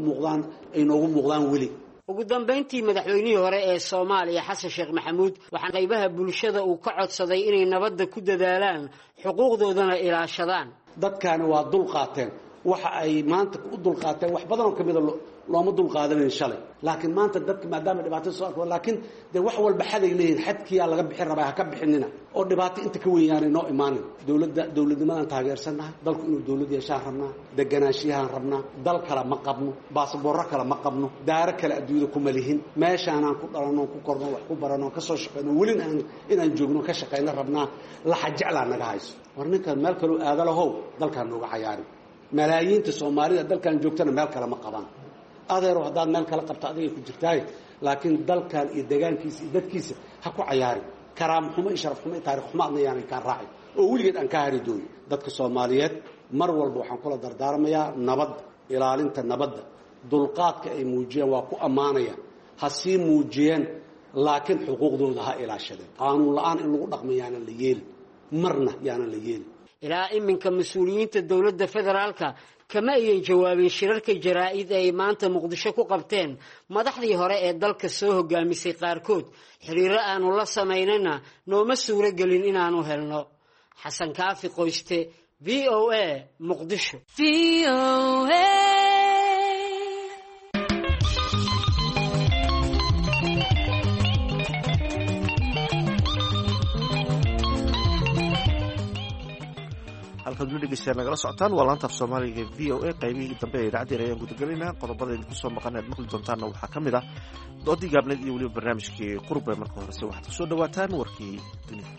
Speaker 12: muuqdaan weli.
Speaker 9: ugu dambeyntii madaxweynihii hore ee Soomaaliya Xasan Sheekh Maxamuud waxaan qaybaha bulshada uu ka codsaday inay nabadda ku dadaalaan, xuquuqdoodana ilaashadaan.
Speaker 12: dadkaani waa dul qaateen waxa ay maanta u dul qaateen wax badan oo kamid ah looma dul qaadanin shalay. laakiin maanta dadka maadaama dhibaato soo arko laakiin de wax walba xaday leeyihiin, xadkiyaa laga bixin rabaa ha ka bixinina oo dhibaato inta ka weeyaanay noo imaanin. dawladnimadan taageersannahay, dalku inuu dawlad yeeshaan rabnaa, deganaanshiyahaan rabnaa, dal kale ma qabno, baasaboorro kale ma qabno, daaro kale adduunyada kuma lihin. meeshaanaan ku dhalanoo ku korno wax ku barano ka soo shaqayno welina inaan joogno ka shaqayno rabnaa. laxa jeclaa naga hayso. war ninkan meel kaloo aadalahow dalkaan nooga cayaarin. malaayiinta Soomaalida dalkan joogtana meel kale ma qabaan. adeero haddaad meel kala qabto adigay ku jirtaay, laakiin dalkan iyo deegaankiisa iyo dadkiisa ha ku cayaarin. karaamo xumo iyo sharaf xumo iyo taariikh xumo adna yaanay kaa raacin oo weligeed aan kaa hari doonin. dadka Soomaaliyeed mar walba waxaan kula dardaarmayaa nabadda, ilaalinta nabadda, dulqaadka ay muujiyeen waa ku ammaanaya, ha sii muujiyeen, laakiin xuquuqdooda ha ilaashadeen. qaanuun la-aan in lagu dhaqmo yaanan la yeelin, marna yaanan la yeelin.
Speaker 9: ilaa iminka mas'uuliyiinta dawladda federaalka kama ayan jawaabin shirarka jaraa'id ay maanta Muqdisho ku qabteen madaxdii hore ee dalka soo hogaamisay qaarkood. xiriiro aanu la samaynayna nooma suuro gelin inaanu helno. Xasan Kaafi Qoyste, VOA, Muqdisho.
Speaker 1: halkaad weli dhegeystayaal nagala socotaan waa laanta af soomaaliga v o a qaybihii dambe ee idaacaddeena ayaan gudagelaynaa. qodobada idinku soo maqan aad maqli doontaanna waxaa ka mid ah doodii gaabneed iyo weliba barnaamijkii qurbe. marka horese waxaad ku soo dhawaataan warkii dunida.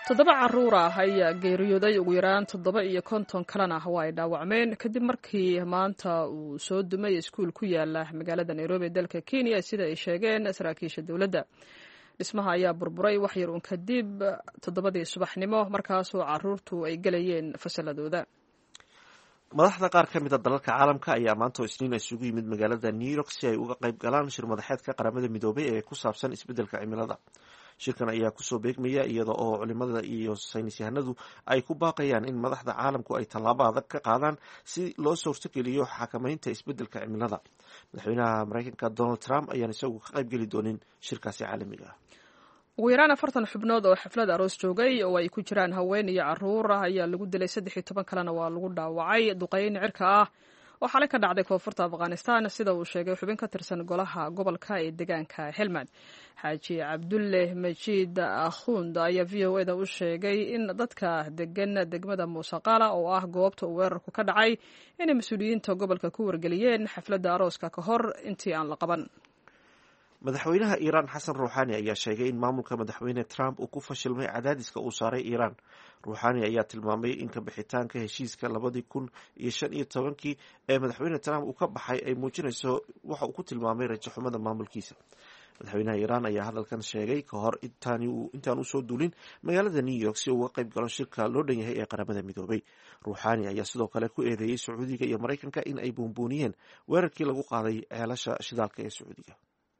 Speaker 2: toddoba caruur ah ayaa geeriyooday ugu yaraan 750 kalena waa ay dhaawacmeen kadib markii maanta uu soo dumay iskuul ku yaala magaalada Nairobi ee dalka Kenya sida ay sheegeen saraakiisha dowladda. dhismaha ayaa burburay wax yar uun kadib 7 subaxnimo markaasoo caruurtu ay galayeen fasaladooda.
Speaker 1: madaxda qaar ka mid a dalalka caalamka ayaa maanta isniin isugu yimid magaalada New York si ay uga qayb galaan shir madaxeedka qaramada midoobay ee ku saabsan isbeddelka cimilada. shirkan ayaa kusoo beegmaya iyada oo culimada iyo saynis yahanadu ay ku baaqayaan in madaxda caalamku ay tallaabo adag ka qaadaan si loo suurtogeliyo xakamaynta isbeddelka cimilada. madaxweynaha Mareykanka Donald Trump ayaan isagu ka qayb geli doonin shirkaasi caalamiga ah.
Speaker 2: ugu yaraan 40 xubnood oo xaflad aroos joogay oo ay ku jiraan haween iyo caruur ayaa lagu dilay 13 kalena waa lagu dhaawacay duqeyn cirka ah oo xalay ka dhacday koonfurta Afghanistan sida uu sheegay xubin ka tirsan golaha gobolka ee deegaanka Helmand. Xaaji Cabdulle Majiid Akhund ayaa VOA-da u sheegay in dadka degan degmada Muusaqala oo ah goobta uu weerarku ka dhacay inay mas'uuliyiinta gobolka ku wargeliyeen xafladda arooska ka hor intii aan la qaban.
Speaker 1: madaxweynaha Iran Xasan Rouhani ayaa sheegay in maamulka madaxweyne Trump uu ku fashilmay cadaadiska uu saaray Iran. Rouhani ayaa tilmaamay in ka bixitaanka heshiiska 2015 ee madaxweyne Trump uu ka baxay ay muujinayso waxa uu ku tilmaamay rajo xumada maamulkiisa. madaxweynaha Iran ayaa hadalkan sheegay ka hor intaan u soo duulin magaalada New York si uu uga qayb galo shirka loo dhan yahay ee qaramada midoobay. Rouhani ayaa sidoo kale ku eedeeyay Sacuudiga iyo Mareykanka in ay buunbuuniyeen weerarkii lagu qaaday ceelasha shidaalka ee Sacuudiga.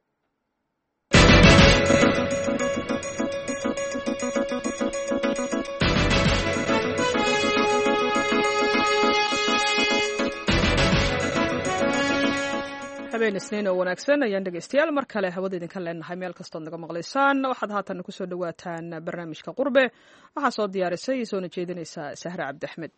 Speaker 2: habeen isniin oo wanaagsan ayaan dhegaystayaal mar kale hawada idinka leenahay meel kastood naga maqlaysaan. waxaad haatan ku soo dhawaataan barnaamijka qurbe waxaa soo diyaarisay soona jeedinaysa Sahra Cabdi Axmed.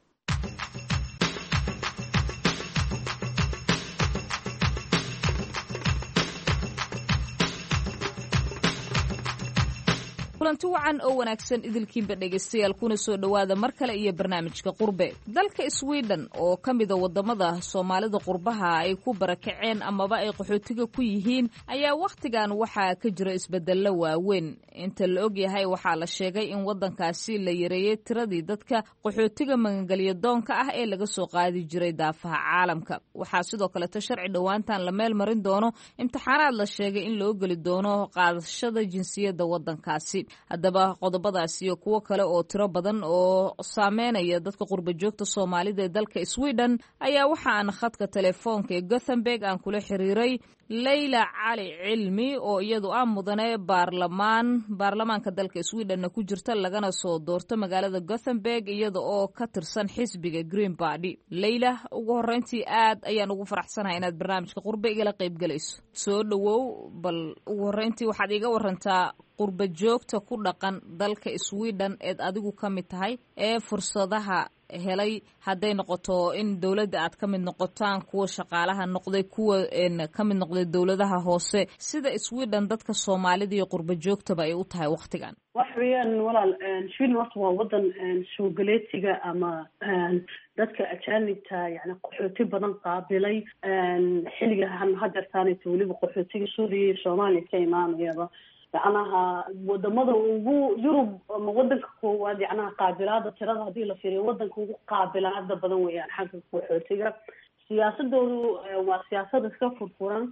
Speaker 11: kulanti wacan oo wanaagsan idilkiinba dhegaystayaal kuna soo dhowaada mar kale iyo barnaamijka qurbe. dalka Sweden oo ka mida wadamada Soomaalida qurbaha ay ku barakaceen amaba ay qaxootiga ku yihiin ayaa wakhtigan waxaa ka jira isbeddello waaweyn. inta la og yahay waxaa la sheegay in wadankaasi la yareeyay tiradii dadka qaxootiga magangelyo doonka ah ee laga soo qaadi jiray daafaha caalamka. waxaa sidoo kale sharci dhowaantan la meel marin doono imtixaanaad la sheegay in loo geli doono qaadashada jinsiyadda wadankaasi. haddaba qodobadaas iyo kuwo kale oo tiro badan oo saameynaya dadka qurba joogta Soomaalida ee dalka Sweden ayaa waxa aan khadka telefoonka ee Gothenburg aan kula xiriiray Leyla Cali Cilmi oo iyadu ah mudane baarlamaanka dalka Sweden ku jirta lagana soo doorto magaalada Gothenburg iyada oo ka tirsan xisbiga Green Party. Leyla, ugu horeyntii aad ayaan ugu faraxsanahay inaad barnaamijka qurbe igala qayb galayso. soo dhawow, bal ugu horeyntii waxaad iga warantaa qurba joogta ku dhaqan dalka Sweden ee adigu ka mid tahay ee fursadaha helay hadday noqoto in dawladda aad ka mid noqotaan kuwa shaqaalaha noqday kuwa ka mid noqday dawladaha hoose sida Sweden dadka Soomaalida iyo qurba joogtaba ay u tahay waqtigan.
Speaker 13: wax weeyaan walaal Sweden waa wadan soo galeetiga ama dadka ajaanibta yani qaxooti badan qaabilay xilligan hadeertaanayta weliba qaxootiga Suuriya Soomaaliya ka imaanayaba yacnaha wadamada ugu Yurub ama wadanka koowaad yacnaha qaabilaada tirada haddii la fiiriyo wadanka ugu qaabilaada badan weeyaan xagga qaxootiga. siyaasadoodu waa siyaasad iska furfuran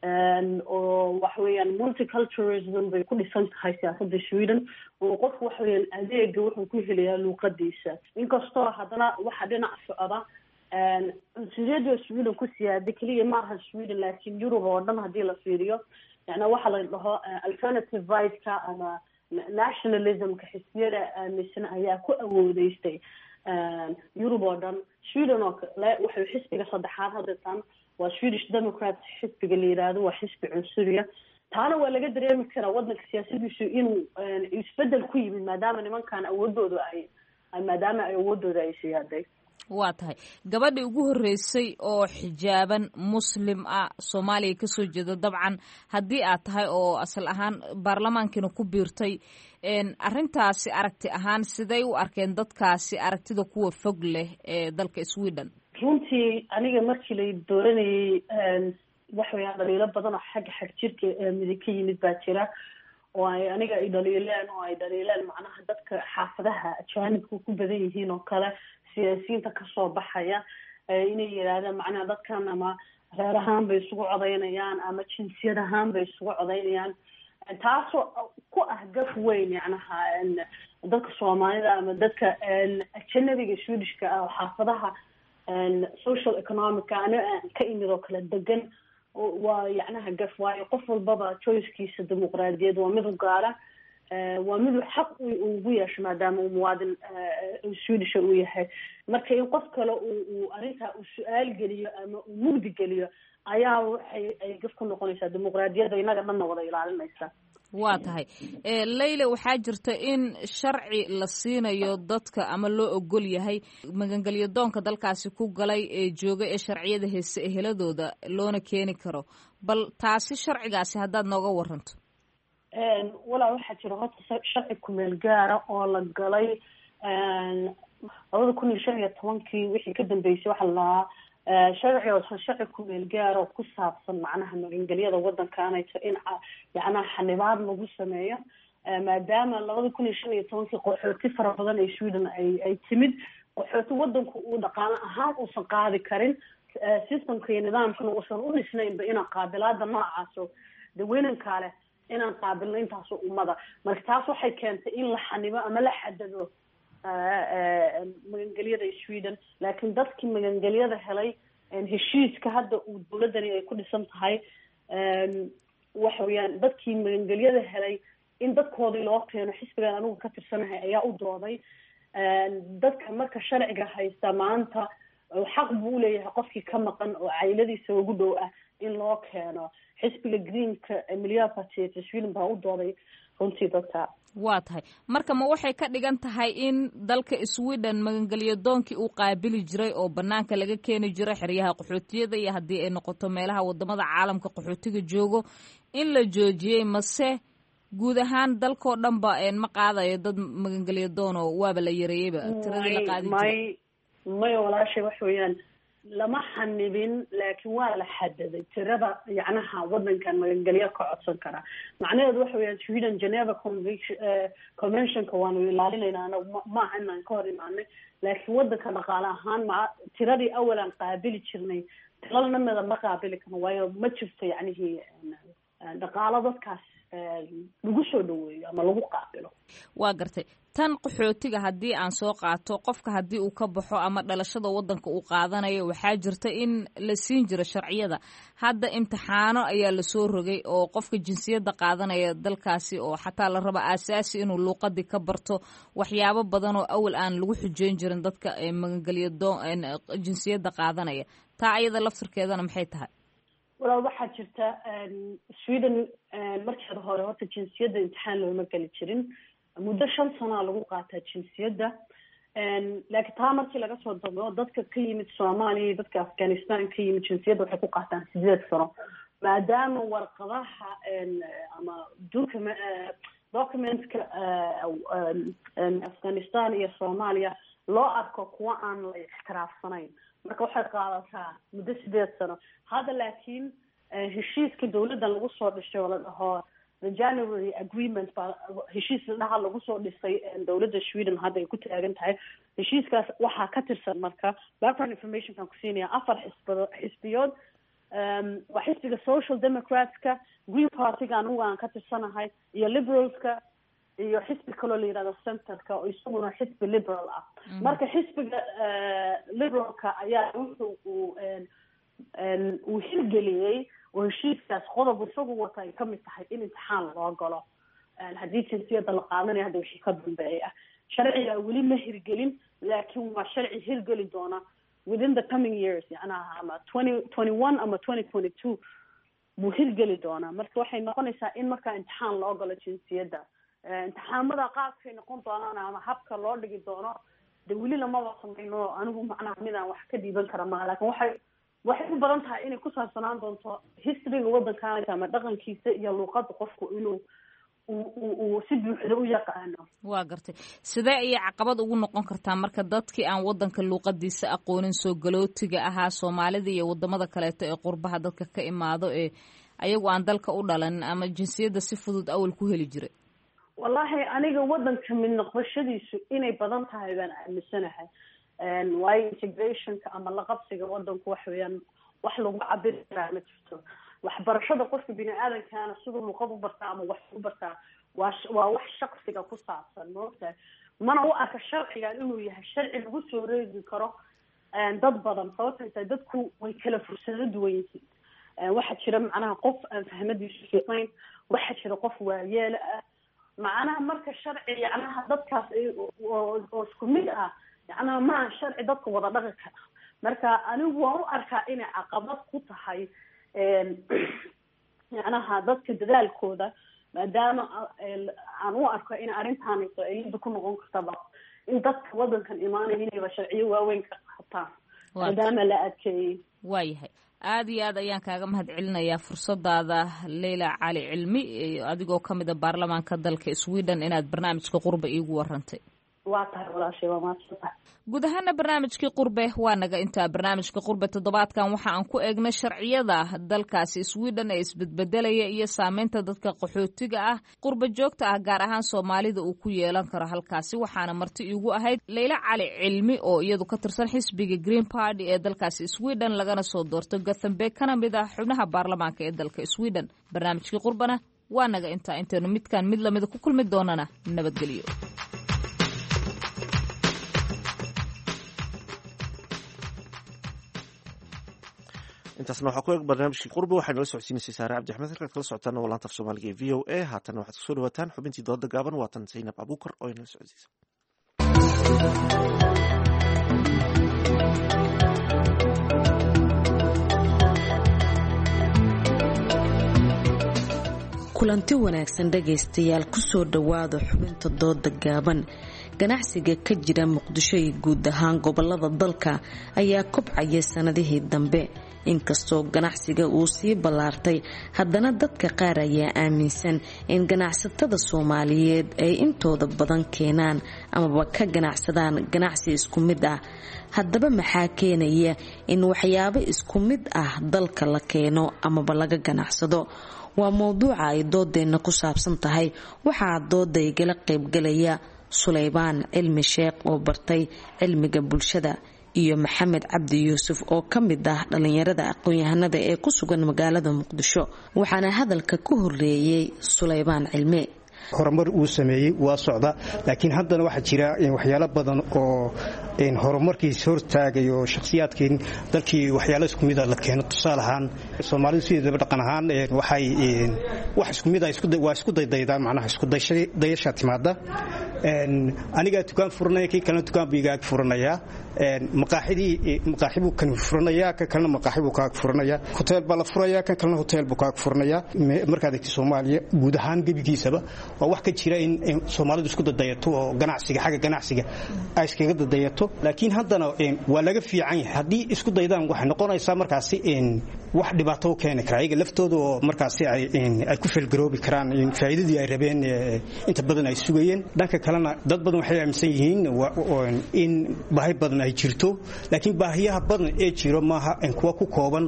Speaker 13: oo wax weeyaan multiculturalism bay ku dhisan tahay siyaasadda Sweden oo qofku wax weeyaan adeega wuxuu ku helayaa luuqadiisa inkastoo haddana waxa dhinac socda cunsuriyada Sweden ku siyaada kaliya maaha Sweden laakiin Yurub oo dhan haddii la fiiriyo يعني waxa la dhaho alternative right-ka ama nationalism-ka xisbiyada aaminsan ayaa ku awoodeystay Yurub oo dhan. Sweden oo kale waxay xisbiga saddexaad hadeertan waa Swedish Democrats xisbiga la yiraahdo waa xisbi cunsuriya. taana waa laga dareemi karaa wadanka siyaasadiisu inuu isbedel ku yimid maadaama nimankan awoodooda ay siyaaday.
Speaker 11: waa tahay gabadhii ugu horeysay oo xijaaban muslim ah Soomaaliya ka soo jeeda dabcan haddii aad tahay oo asal ahaan baarlamaankiina ku biirtay arrintaasi aragti ahaan siday u arkeen dadkaasi aragtida kuwa fog leh ee dalka Sweden?
Speaker 13: runtii aniga markii la dooranayay wax weeyaan dhaliilo badan oo xagga xag jirka midig ka yimid baa jira oo aniga ay dhaliileen macnaha dadka xaafadaha ajaanibka ku badan yihiin oo kale siyaasiyiinta kasoo baxaya inay yidhaahdaan macnaha dadkan ama reer ahaan bay isugu codaynayaan ama jinsiyad ahaan bay isugu codaynayaan taasoo ku ah gaf weyn yacnaha dadka soomaalida ama dadka ajanabiga swedishka ah oo xaafadaha social economica aniga aan ka imid oo kale degan waa yacnaha gaf waayo qof walbaba choicekiisa dimuqraadiyad waa mid u gaara waa miduu xaq ugu yeesho maadaama uu muwaadin swedisha uu yahay marka in qof kale uu arrintaa uu su-aal geliyo ama uu mugdi geliyo ayaa ay gaf ku noqonaysaa dimuqraadiyadda inaga dhanna wada ilaalinaysa
Speaker 11: waa tahay Leila waxaa jirta in sharci la siinayo dadka ama loo ogol yahay magangelyo doonka dalkaasi ku galay ee jooga ee sharciyada heese eheladooda loona keeni karo bal taasi sharcigaasi haddaad nooga waranto
Speaker 13: walaa waxaa jira horta sharci kumeel gaara oo la galay 2015 wixii ka dambeysay waxaa la lahaa sharci kumeel gaara oo ku saabsan macnaha magangelyada wadankaanayto in yacnaha xanibaad lagu sameeyo maadaama 2015 qaxooti fara badan ee Sweden ay timid qaxooti wadanku uu dhaqaale ahaan uusan qaadi karin systemka iyo nidaamkana uusan u dhisnaynba inaan qaabilaada noocaaso daweenanka leh inaan qaabilno intaasoo ummada marka taas waxay keentay in la xanibo ama la xadado magangelyada Sweden laakiin dadkii magangelyada helay heshiiska hadda uu dawladani ay ku dhisan tahay waxa weeyaan dadkii magangelyada helay in dadkoodii loo keeno xisbigan anigu ka tirsanahay ayaa u dooday dadka marka sharciga haysta maanta xaq buu leeyahay qofkii ka maqan oo cayladiisa ugu dhow ah in loo keeno xisbiga greenka milyapartiga Sweden baa u dooday runtii dadka
Speaker 11: waa tahay marka ma waxay ka dhigan tahay in dalka Sweden magangelyo doonkii uu qaabili jiray oo banaanka laga keeni jiray xeryaha qaxootiyada iyo haddii ay noqoto meelaha wadamada caalamka qaxootiga joogo in la joojiyay mase guud ahaan dalkoo dhan ba ma qaadayo dad magangelyo doon oo waaba la yareeyayba tiradii la qaadi jiray
Speaker 13: may walaashay wax weeyaan lama xanibin laakiin waa la xadaday tirada yacnaha wadankan magangelyo ka codsan kara macnaheedu waxa weeyaan Sweden Geneva Conventionka waanu ilaalinaynaa ma aha inaan ka hor imaanay laakiin wadanka dhaqaale ahaan tiradii awalan qaabili jirnay tiradana ma qaabili karno waayo ma jirto yacnihii dhaqaalo dadkaas lagu soo dhaweeyo ama lagu qaabilo
Speaker 11: waa gartay tan qaxootiga haddii aan soo qaato qofka haddii uu ka baxo ama dhalashada wadanka uu qaadanayo waxaa jirta in la siin jiro sharciyada hadda imtixaano ayaa lasoo rogay oo qofka jinsiyadda qaadanaya dalkaasi oo xataa la raba aasaasi inuu luuqadii ka barto waxyaabo badan oo awal aan lagu xujeyn jirin dadka magangelyo jinsiyadda qaadanaya taa ayada laftirkeedana maxay tahay
Speaker 13: walaal waxaa jirta Sweden markeeda hore horta jinsiyadda imtixaan looma geli jirin muddo 5 sano lagu qaataa jinsiyadda laakiin taa markii laga soo dago dadka ka yimid Soomaaliya iyo dadka Afghanistan ka yimid jinsiyadda waxay ku qaataan 8 sano maadaama warqadaha ama documentka Afghanistan iyo Soomaaliya loo arko kuwa aan la ixtiraafsanayn marka waxay qaadataa muddo 8 sano hadda laakiin heshiiska dawladdan lagu soo dhisay oo la dhaho the January agreement baa heshiis dhaha lagu soo dhisay dawladda Sweden hadda ay ku taagan tahay heshiiskaas waxaa ka tirsan marka background information kan ku siinaya 4 xisbiyood waa xisbiga Social Democratska Green Partyga anigu aan ka tirsanahay iyo Liberalska iyo xisbi kaloo la yiraahdo Centerka oo isaguna xisbi liberal ah marka xisbiga liberalka ayaa uu hirgeliyay oo heshiiskaas qodob isagu wata ay kamid tahay in imtixaan loo galo haddii jinsiyadda la qaadanayo hadda wixii ka dambeeya sharciga weli ma hirgelin laakiin waa sharci hirgeli doona within the coming years yacnaha ama 2021 ama 2022 buu hirgeli doonaa marka waxay noqonaysaa in markaa imtixaan loo galo jinsiyadda imtixaamada qaabkay noqon doonaan ama habka loo dhigi doono de weli lamaba samayno anigu macnaha midaan wax ka dhiiban kara maa laakiin waxay u badan tahay inay ku saabsanaan doonto historyga wadankaanka ama dhaqankiisa iyo luuqadda qofku inuu uu si buuxda u yaqaano
Speaker 11: waa gartay sidee ayay caqabad ugu noqon kartaa marka dadkii aan wadanka luuqadiisa aqoonin soo galootiga ahaa Soomaalida iyo wadamada kaleeto ee qurbaha dadka ka imaado ee ayagu aan dalka u dhalanin ama jinsiyadda si fudud awal ku heli jiray?
Speaker 13: wallahi aniga wadanka mid noqoshadiisu inay badan tahay baan aaminsanahay. waayo integrationka ama la qabsiga wadanku wax weeyaan wax lagu cabiri karaa ma jirto. waxbarashada qofka bini aadamkaana siduu luqad u bartaa ama wax u bartaa waa wax shaqsiga ku saabsan moogtahay. mana u arka sharcigan inuu yahay sharci lagu soo reebi karo dad badan sababtoo dadku way kala fursado duwan yihiin. waxaa jira macnaha qof aan fahmadiisu fiicnayn, waxaa jira qof waayeel ah. macnaha marka sharci yacnaha dadkaas oo isku mid ah yacnaha maaha sharci dadka wada dhaqi kara. marka anigu waan u arkaa inay caqabad ku tahay yacnaha dadka dadaalkooda, maadaama aan u arko in arrintaan ay ku noqon kartaba in dadka wadankan imaanaya inayba sharciyo waaweyn ka qabtaan maadaama la adkeeyey.
Speaker 11: waayahay, aad iyo aad ayaan kaaga mahad celinayaa fursadaada Leyla Cali Cilmi adigoo ka mid ah baarlamaanka dalka Sweden inaad barnaamijka Qurbe iigu warantay.
Speaker 13: waa tahay walaashay, waa mahadsantahay.
Speaker 11: guud ahaana barnaamijkii Qurbe waa naga intaa. barnaamijka Qurbe toddobaadkan waxa aan ku eegnay sharciyada dalkaasi Sweden ee isbedbedelaya iyo saameynta dadka qaxootiga ah qurba joogta ah gaar ahaan Soomaalida uu ku yeelan karo halkaasi. waxaana marti iigu ahayd Leyla Cali Cilmi oo iyadu ka tirsan xisbiga Green Party ee dalkaasi Sweden lagana soo doorto Gothenburg kana mid ah xubnaha baarlamaanka ee dalka Sweden. barnaamijkii Qurbana waa naga intaa. intaynu midkaan mid lamid ku kulmi doonana nabadgelyo.
Speaker 1: intaasna waxaa ku eeg barnaamijkii Qurbe. waxaa nala socodsiinaysay Saare Cabdi Axmed. halkaad kala socotaana waa laanta af Soomaaliga ee VOA. haatana waxaad kusoo dhawaataan xubintii dooda gaaban. waatan Zaynab Abuukar oo inala socodsiisa.
Speaker 14: kulanti wanaagsan dhegaystayaal, kusoo dhawaada xubinta dooda gaaban. ganacsiga ka jira Muqdisho iyo guud ahaan gobolada dalka ayaa kobcaya sanadihii dambe. inkastoo ganacsiga uu sii ballaartay, haddana dadka qaar ayaa aaminsan in ganacsatada Soomaaliyeed ay intooda badan keenaan amaba ka ganacsadaan ganacsi isku mid ah. haddaba maxaa keenaya in waxyaabo isku mid ah dalka la keeno amaba laga ganacsado? waa mowduuca ay doodeena ku saabsan tahay. waxaa dooda igala qaybgalaya Suleybaan Cilmi Sheekh oo bartay cilmiga bulshada iyo Maxamed Cabdi Yuusuf oo ka mid ah dhalinyarada aqoon-yahanada ee ku sugan magaalada Muqdisho. waxaana hadalka ku horeeyay Suleybaan Cilmi.
Speaker 15: horumar uu sameeyey waa socda, laakiin haddana waxaa jira waxyaalo badan oo horumarkiisa hortaagayo shakhsiyaadkeen dalkii waxyaalo isku mid ah la keeno. tusaale ahaan Soomaalidu sideedaba dhaqan ahaan waxay wax isku mid ah waa isku daydaydaan, macnaha isku dayasha timaada. aniga dukaan furanaya, kii kalena dukaan bigaag furanaya. maqaaxibuu kan furanaya, kan kalena maqaaxibuu kaag furanaya. hotel baa la furaya, kan kalena hotel buu kaag furanaya. markaad egtay Soomaaliya guud ahaan gebigiisaba waa wax ka jira in Soomaalidu isku dadayato oo ganacsiga xagga ganacsiga ay iskaga dadayato. laakiin haddana waa laga fiican yahay haddii isku daydaan. waxay noqonaysaa markaasi wax dhibaato u keeni kara ayaga laftooda oo markaasi ay ku felgaroobi karaan faa'iidadii ay rabeen inta badan ay sugayeen. dhanka kalena dad badan waxay aaminsan yihiin in baahi badan ay jirto, laakiin baahiyaha badan ee jiro maaha kuwa ku kooban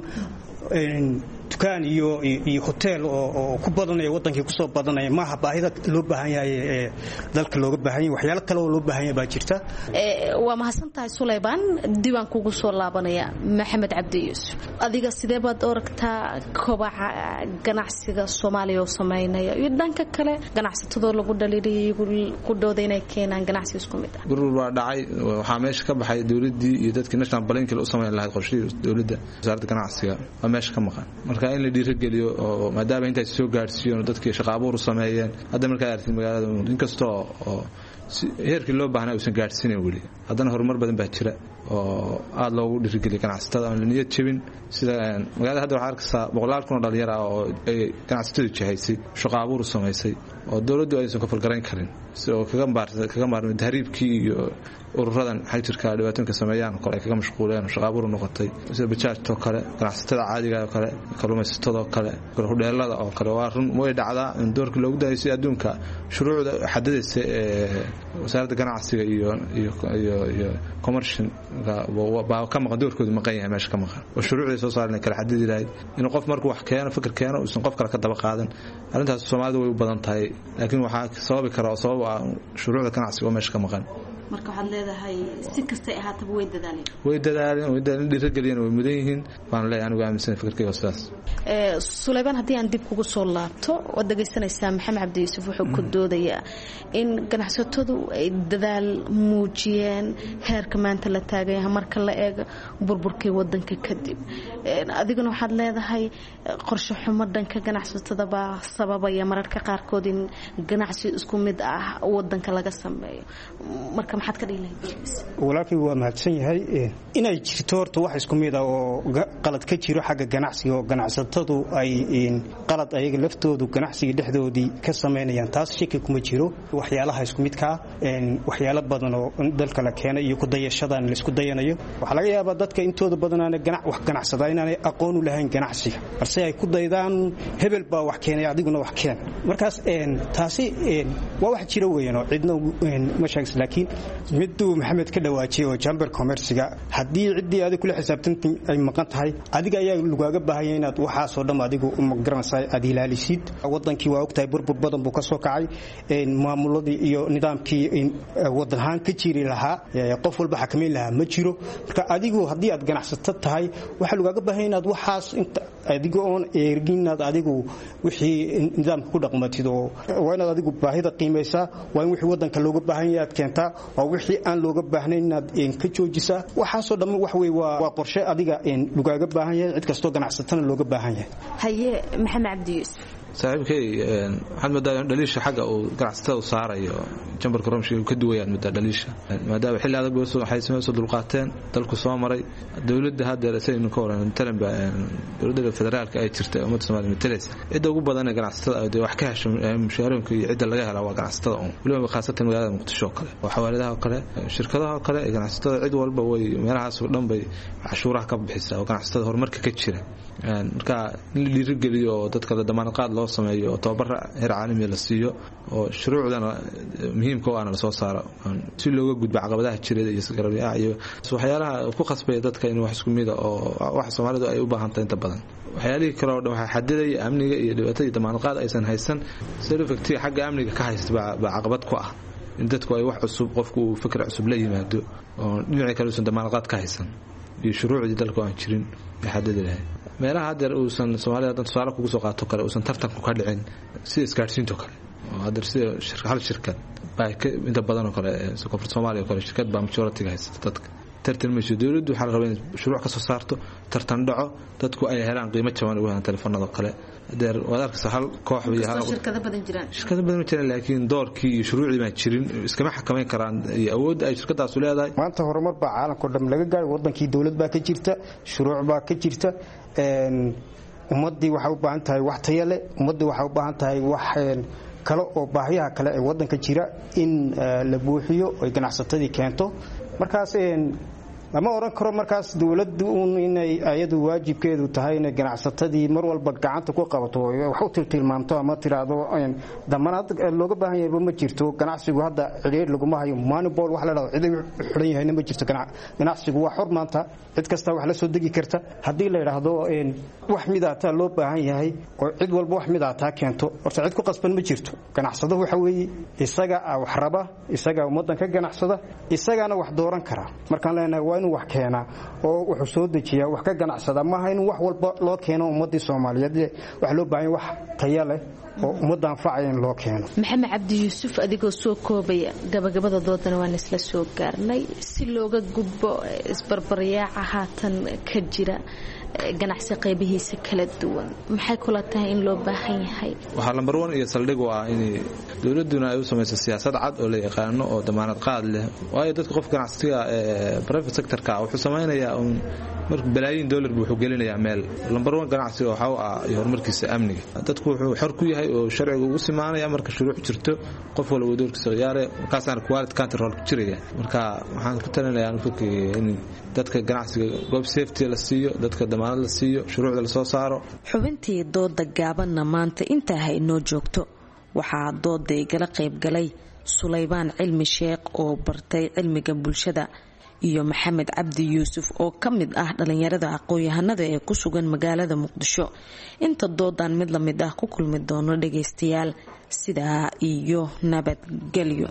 Speaker 15: dukaan iyo hotel oo ku badanaya wadankii kusoo badanaya. maaha baahida loo baahan yahay ee dalka looga baahan yahay. waxyaalo kale oo loo baahan yahay baa jirta.
Speaker 14: waa mahadsantahay Suleybaan. diiwaan kugu soo laabanaya Maxamed Cabdi Yuusuf. adiga sidee baad aragtaa kobaca ganacsiga Soomaaliya oo sameynaya iyo dhanka kale ganacsatadoo lagu dhaliilay ku dooday inay keenaan ganacsi isku mid ah?
Speaker 6: gurur waa dhacay. waxaa meesha ka baxay dawladii iyo dadkii national bank u sameeyay lahayd qorshihii dawladda wasaaradda ganacsiga waa meesha ka maqan. marka in la dhiirigeliyo oo maadaama inta soo gaarsiiyeen dadkii shaqo abuur sameeyeen. hadda marka ay aragtay magaalada inkastoo heerkii loo baahnaa uusan gaarsiinin weli, haddana horumar badan baa jira oo aad loogu dhiirigeliyo ganacsatada aan la niyad jabin. sida magaalada hadda waxaa arkaysaa boqolaal kun oo dhalinyaro ah oo ay ganacsatadu jihaysay, shaqo abuur samaysay oo dawladdu aysan ka fargarayn karin oo kaga maarmay tahriibkii iyo ururadan xajirka dhibaatooyinka sameeyaan kale kaga mashquuleen shaqo abuur noqotay. sida bajaajto kale, ganacsatada caadiga ah kale, kalluumaysatada kale, hudheelada oo kale. waa run way dhacdaa in doorka loogu daayay adduunka shuruucda xadadaysa ee wasaaradda ganacsiga iyo commercial
Speaker 16: baa ka maqan doorkoodu maqan yahay meesha ka maqan oo shuruucda soo saarnay kala xadidi lahayd in qof markuu wax keeno fikir keeno uusan qof kale ka daba qaadan arrintaas Soomaalidu way u badan tahay laakiin waxa sababi kara oo sabab ah shuruucda ganacsiga oo meesha ka maqan
Speaker 14: marka waxaad leedahay si kasta ay ahaataba way dadaaleen
Speaker 16: dhiirigeliyeen way mudan yihiin waan leeyahay anigu aaminsan fikirkayga sidaas
Speaker 14: Sulaymaan haddii aan dib kugu soo laabto oo dhageysanaysaa Maxamed Cabdi Yuusuf wuxuu ku doodayaa in ganacsatadu ay dadaal muujiyeen heerka maanta la taagay marka la eego burburkii wadanka kadib adiguna waxaad leedahay qorshe xumo dhanka ganacsatada baa sababaya mararka qaarkood in ganacsi isku mid ah wadanka laga sameeyo marka maxaad ka dhihi lahayd
Speaker 15: walaalkii waa mahadsan yahay inay jirto horta wax isku mid ah oo qalad ka jiro xagga ganacsiga oo ganacsatadu ay qalad ayaga laftoodu ganacsiga dhexdoodii ka sameynayaan taas shaki kuma jiro waxyaalaha isku midka waxyaalo badan oo dalka la keenay iyo ku dayashadan la isku dayanayo waxa laga yaabaa dadka intooda badan aan wax ganacsada inaan aqoon u lahayn ganacsiga balse ay ku daydaan hebel baa wax keenay adiguna wax keen markaas taasi waa wax jiro weeyaan oo cidna ma sheegis laakiin miduu Maxamed ka dhawaajiyay oo chamber commerce-ga hadii cidii adiga kula xisaabtantin ay maqan tahay adiga ayaa lugaaga baahan inaad waxa soo dham adigu uma garanaysaa aad ilaalisid wadankii waa ogtahay burbur badan buu ka soo kacay maamuladii iyo nidaamkii wadanhaan ka jiri lahaa qof walba xakameyn lahaa ma jiro marka adigu hadii aad ganacsato tahay waxa lugaaga baahan inaad waxaas inta adiga oon eerginaad adigu wixii nidaamka ku dhaqmatid oo waa inaad adigu baahida qiimeysaa waa in wixii wadanka looga baahan yahay aad keentaa oo wixii aan looga baahnayn inaad ka joojisaa waxa soo dham wax weey waa qorshe adiga lugaaga baahan yahay cid kasto ganacsatana looga baahan yahay
Speaker 14: haye Maxamed Cabdi Yuusuf
Speaker 16: saaxiibkay waxaan madaayo dhaliisha xagga uu ganacsatada u saarayo chamber commerce uu ka duwayaan dhaliisha maadaama xilli adag waxay sameeyeen dulqaateen dalku soo maray dawladda hadda saynu ka waran talanba dawladda federaalka ay jirtay ummadda Soomaaliya matalaysa cid ugu badan ee ganacsatada ay wax ka hesho mushaharooyinka iyo cid laga helo waa ganacsatada waliba khaasatan magaalada Muqdisho kale waxa waaladaha kale shirkadaha kale ee ganacsatada cid walba way meelahaas oo dhan bay cashuuraha ka bixisaa oo ganacsatada horumarka ka jira marka in la dhiirigeliyo dadka damaanad qaad loo sameeyo tababar heer caalami la siiyo oo shuruucdana muhiimka ah la soo saaro si looga gudbo caqabadaha jireed iyo sagarbiyaha iyo waxyaalaha ku qasbay dadka in wax isku mid ah oo wax Soomaalidu ay u baahan tahay inta badan waxyaalihii kale oo dhan waxa xadiday amniga iyo dhibaatada damaanad qaad aysan haysan self-effective xagga amniga ka haysta baa caqabad ku ah in dadku ay wax cusub qofku fikir cusub la yimaado oo dhinaca kale uusan damaanad qaad ka haysan iyo shuruucdii dalka aan jirin xadiday meelaha hadda uusan Soomaaliya dad tusaale kugu soo qaato kale uusan tartanku ka dhicin si isgaarsiinto kale oo hadda hal shirkad baa inta badan oo kale Koonfurta Soomaaliya kale shirkad baa majority haysta dadka tartan meesha dawladdu waxa la rabaa in shuruuc ka soo saarto tartan dhaco dadku ay helaan qiimo jaban u helaan telefoonada kale deer wadarka hal koox iyo hal shirkado badan jiraan laakiin doorkii iyo shuruucii ma jirin iskama xakameyn karaan iyo awood ay shirkadaas u leedahay
Speaker 15: maanta horumar baa caalamka dhan laga gaaray wadankii dawlad baa ka jirta shuruuc baa ka jirta ummadii waxa u baahan tahay wax tayo leh ummadii waxa u baahan tahay wax kale oo baahiyaha kale ee wadanka jira in la buuxiyo oo ganacsatadii keento markaas lama oran karo markaas dawladdu inay ayadu waajibkeedu tahay in ganacsatadii mar walba gacanta ku qabato wax u tilmaamto ama tiraado damanaad looga baahan yahay ma jirto ganacsigu hadda xiriir lagu ma hayo monopoly wax la dhaho cid xulan yahay ma jirto ganacsigu waa xor maanta cid kasta wax la soo degi karta hadii la yiraahdo wax midaata loo baahan yahay oo cid walba wax midaata keento horta cid ku qasban ma jirto ganacsado waxa weeye isaga wax raba isaga ummadan ka ganacsada isagana wax dooran kara markaan leenahay wax keena oo wuxuu soo dejiyaa wax ka ganacsada ma ahayn wax walba loo keeno ummadii Soomaaliyeed wax loo baahan wax tayo leh oo ummadda anfacayeen loo keeno
Speaker 14: Maxamed Cabdi Yuusuf adigoo soo koobaya gabagabada doodana waan isla soo gaarnay si looga gudbo isbarbariyaaca haatan ka jira ganacsi qaybihiisa kala duwan maxay kula tahay in loo baahan yahay
Speaker 16: waxa number 1 iyo saldhig waa in dawladuna ay u sameeyso siyaasad cad oo la yaqaano oo damaanad qaad leh waayo dadka qof ganacsiga private sector-ka wuxuu sameeyaa marka balaayin dollar buu gelinayaa meel number 1 ganacsiga waxa uu horumarkiisa amniga dadku wuxuu xor ku yahay oo sharciga ugu simaanaya marka shuruuc jirto qof walba doorkiisa ciyaare kaasaan quality control ku jiraya marka waxaan ku talinayaa in dadka ganacsiga goob safety la siiyo dadka damaanad la siiyo shuruucda la soo saaro
Speaker 14: xubintii dooda gaabanna maanta inta ay noo joogto waxaa dooday gala qayb galay Sulaymaan Cilmi Sheekh oo bartay cilmiga bulshada iyo maxamed cabdi yuusuf oo ka mid ah dhalinyarada aqoon-yahanada ee ku sugan magaalada muqdisho. inta doodan mid lamid ah ku kulmi doono dhagaystayaal sidaa iyo nabadgelyo.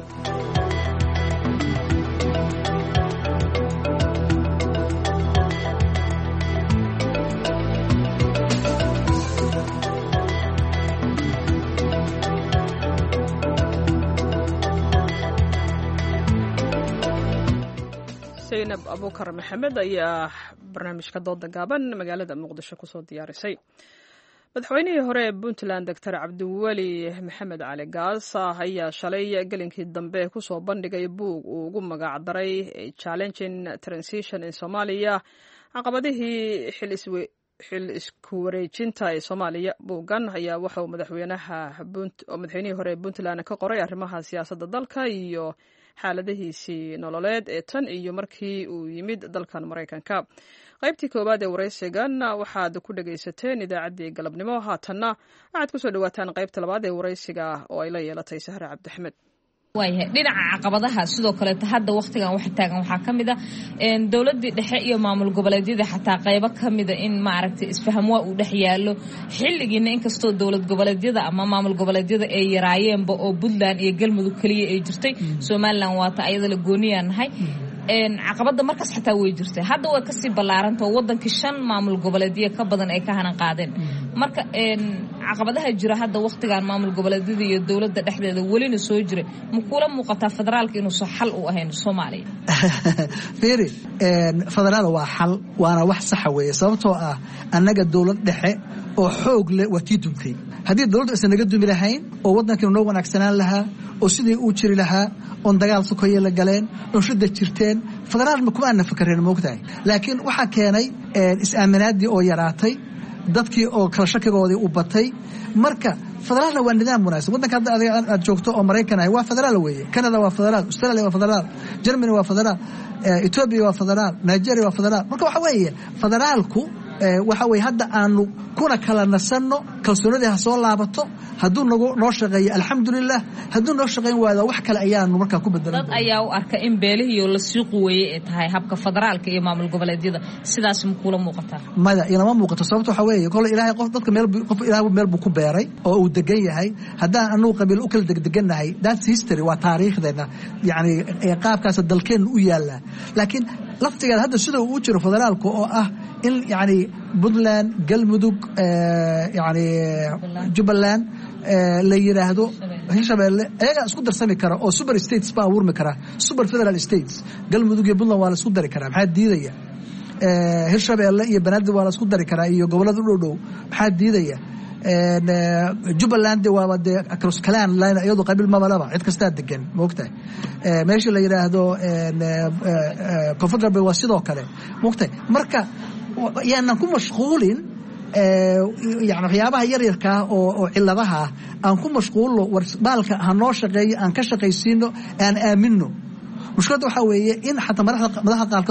Speaker 2: zaynab abuukar maxamed ayaa barnaamijka dooda gaaban magaalada muqdisho kusoo diyaarisay. madaxweynihii hore ee puntland doctor cabdiweli maxamed cali gaas ayaa shalay gelinkii dambe kusoo bandhigay buug uu ugu magac daray challenging transition in Somalia, caqabadihii xil isku wareejinta ee Soomaaliya. buuggan ayaa waxa uu madaxweynihii hore ee puntland ka qoray arrimaha siyaasadda dalka iyo xaaladihiisii nololeed ee tan iyo markii uu yimid dalkan Mareykanka. qaybtii koowaad ee waraysigan waxaad ku dhagaysateen idaacaddii galabnimo. haatanna waxaad kusoo dhawaataan qaybta labaad ee waraysiga oo ay la yeelatay Sahra Cabdixmed.
Speaker 11: waayahay dhinaca caqabadaha sidoo kale hadda waqtigan waxa taagan waxaa ka mid ah dowladii dhexe iyo maamul goboleedyada xataa qaybo ka mid ah in maaragtay isfaham waa uu dhex yaalo xilligiina inkastoo dowlad goboleedyada ama maamul goboleedyada ay yaraayeenba oo Puntland iyo Galmudug kaliya ay jirtay, Somaliland waata ayada la gooniyaanahay. caqabada markaas xataa way jirtay, hadda way kasii ballaarantay oo wadankii 5 maamul goboleedyo ka badan ay ka hanan qaadeen. marka caqabadaha jira hadda waqtigan maamul goboleedyada iyo dowladda dhexdeeda welina soo jiray ma kula muuqataa federaalka inuu soo xal u ahayn Soomaaliya?
Speaker 17: fiiri federaal waa xal, waana wax sax weeye, sababtoo ah annaga dowlad dhexe oo xoog leh watii duntay. haddii dowladdu aysan naga dumi lahayn oo waddankeenu noo wanaagsanaan lahaa oo sidii uu jiri lahaa oon dagaal sokoye la galeen oo shida jirteen federaal ma kuma aanna fakareen moogtahay. laakiin waxaa keenay is-aaminaadii oo yaraatay, dadkii oo kala shakigoodii u batay. marka federaalna waa nidaam wanaagsan. waddanka hadda adiga aad joogto oo Mareykan ah waa federaal weeye, Canada waa federaal, Australia waa federaal, Germany waa federaal, Ethiopia waa federaal, Nigeria waa federaal. marka waxa weeye federaalku waxa weeye hadda aanu kuna kala nasanno, kalsoonidii ha soo laabato. hadduu noo shaqeeyo alxamdulilah, hadduu noo shaqeyn waayo wax kale ayaanu markaa ku bedelan.
Speaker 11: dad ayaa u arka in beelihii la sii quweeyay ay tahay habka federaalka iyo maamul goboleedyada, sidaas ma kula muuqataa?
Speaker 17: maya ilama muuqato, sababta waxa weeye kole ilaahay dadka qof ilaahay meel buu ku beeray oo uu degan yahay. haddaan anugu qabiil u kala degdegannahay, that's history, waa taariikhdeena, yani qaabkaas dalkeen u yaala. laakiin laftigeeda hadda sida uu jiro federaalku oo ah in yani Puntland, Galmudug, yani Jubbaland la yiraahdo Hirshabelle ayaga isku darsami kara oo super states baa abuurmi kara, super federal states. Galmudug iyo Puntland waa la isku dari karaa, maxaa diidaya? Hirshabelle iyo Banaadir waa la isku dari karaa iyo gobolada u dhow, maxaa diidaya? Jubbaland waa wada across clan line iyadoo qabiil mabalaba cid kasta degan moogtahay. meesha la yiraahdo confederal waa sidoo kale moogtahay. marka yaanan ku mashquulin يعني waxyaabaha yar yarka oo ciladaha aan ku mashquulo war baalka ha noo shaqeeyo aan ka shaqaysiino aan aamino. mushkiladu waxa weeye in xataa madaxda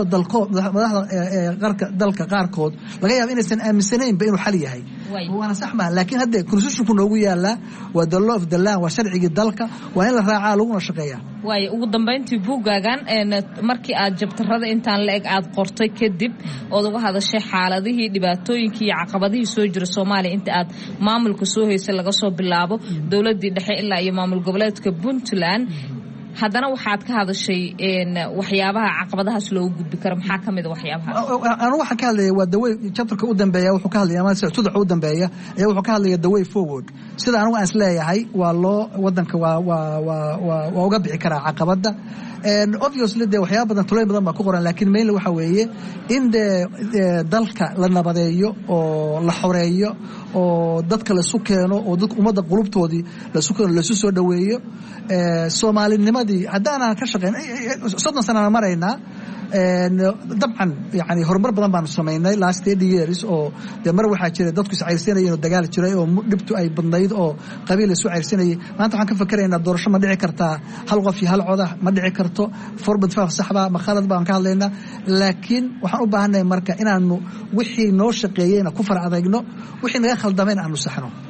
Speaker 17: dalka qaarkood laga yaabo inaysan aaminsanayn ba inuu xal yahay. waana sax ma, laakiin hadda constitutionku noogu yaala waa the law of the land, waa sharcigii dalka, waa in la raacaa laguna shaqeeyaa.
Speaker 11: waayo ugu dambeyntii buugaagan markii aad jabtarada intaan la eg aad qortay kadib ood uga hadashay xaaladihii dhibaatooyinkii iyo caqabadihii soo jira Soomaaliya inta aad maamulka soo haysay laga soo bilaabo dowladii dhexe ilaa iyo maamul goboleedka Puntland, haddana waxaad ka hadashay waxyaabaha caqabadahaas loogu gudbi karo. maxaa ka mid ah waxyaabaha?
Speaker 17: anu waxaan ka hadlayaa waa the way, chapterka u dambeeya wuxuu ka hadlayaa ama suduxa u dambeeya ayaa wuxuu ka hadlayaa the way forward. sida anigu aan isleeyahay waa loo wadanka waa uga bixi karaa caqabada. obviously de waxyaaba badan tulooyin badan baa ku qoran, laakiin mainly waxa weeye in dalka la nabadeeyo oo la xoreeyo oo dadka la isu keeno oo dadka ummadda qulubtoodii la isu keeno, la isu soo dhaweeyo. Soomaalinimadii haddaan ka shaqeyn 30 sano maraynaa dabcan yani horumar badan baan sameynay last 8 years oo de mar waxaa jiray dadku is ceyrsanayeen oo dagaal jiray oo dhibtu ay badnayd oo qabiil isu ceyrsanayay. maanta waxaan ka fakaraynaa doorasho ma dhici kartaa, hal qof iyo hal cod ma dhici karto, forbidfaaf saxba ma khalad baan ka hadlaynaa. laakiin waxaan u baahanahay marka inaanu wixii noo shaqeeyeyna ku far adeegno, wixii naga khaldameen aanu saxno.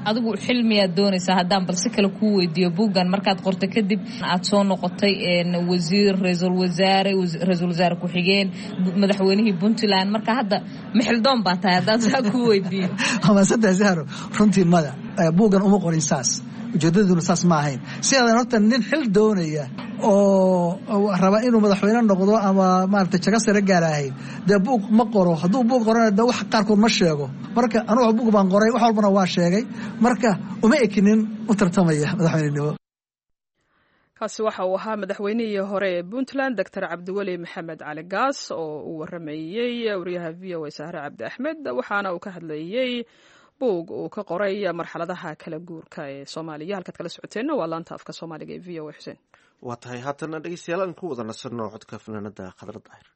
Speaker 11: adigu xilmiyaad doonaysaa haddaan balse kale kuu weydiiyo buuggan markaad qortay kadib aad soo noqotay wasiir ra-iisul wasaare ku-xigeen madaxweynihii puntland marka hadda mixildoon baa tahay haddaan saa kuu weydiiyo
Speaker 17: amaasada zahro runtii mada buuggan uma qorin saas ujeedaduna saas ma ahayn sidaadan horta nin xil doonaya oo raba inuu madaxweyne noqdo ama maaragtay jago sare gaarahay dee buug ma qoro hadduu buug qorana dee wax qaarkood ma sheego marka anugu buug baan qoray wax walbana waa sheegay marka uma ekinin u tartamaya madaxweynenimo
Speaker 2: kaasi waxa uu ahaa madaxweynihii hore ee puntland doctor cabdiweli maxamed cali gaas oo uu waramayey wariyaha v o a sahre cabdi axmed waxaana uu ka hadlayey buug uu ka qoray marxaladaha kala guurka ee soomaaliya halkaad kala socoteenna waa laanta afka soomaaliga ee v o a xuseen
Speaker 1: waa tahay haatana dhegeystayaal aan ku wada nasanno codka fanaanada khadra daahir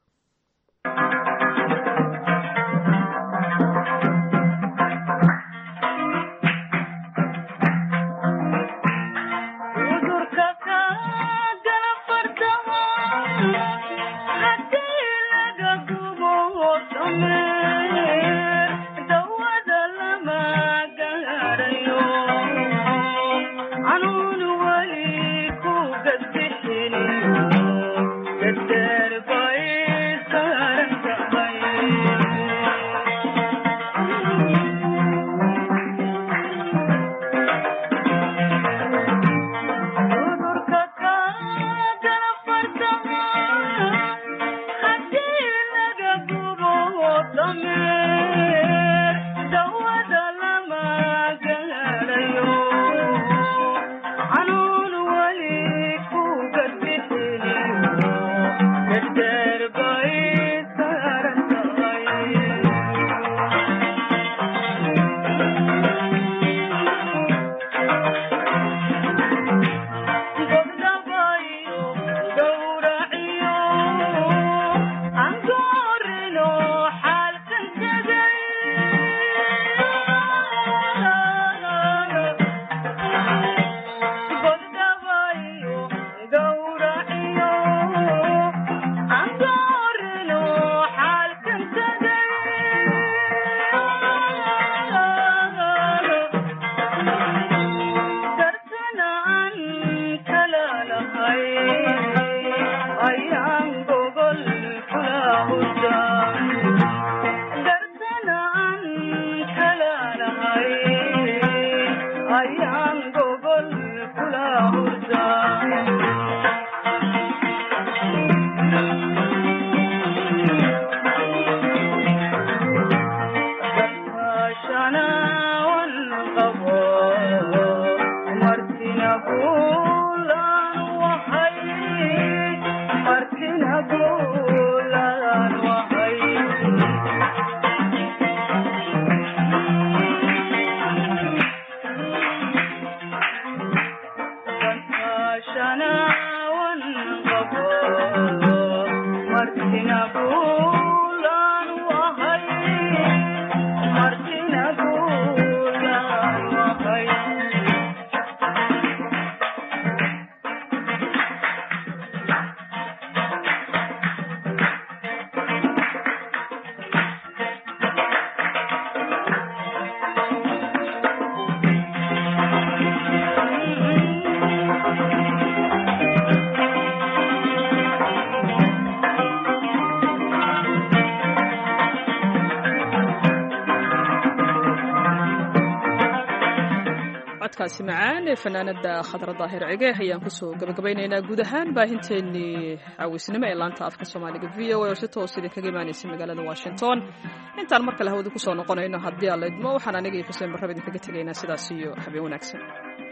Speaker 2: codkaasi macaan ee fanaanada khadra daahir cige ayaan kusoo gabagabaynaynaa guud ahaan baahinteenii cawisnimo ee laanta afka soomaaliga v o a oo si toos idinkaga imaanaysa magaalada washington intaan mar kale hawada kusoo noqonayno haddii aan la idmo waxaan aniga iyo xuseen barraba idinkaga tegaynaa sidaas iyo habeen wanaagsan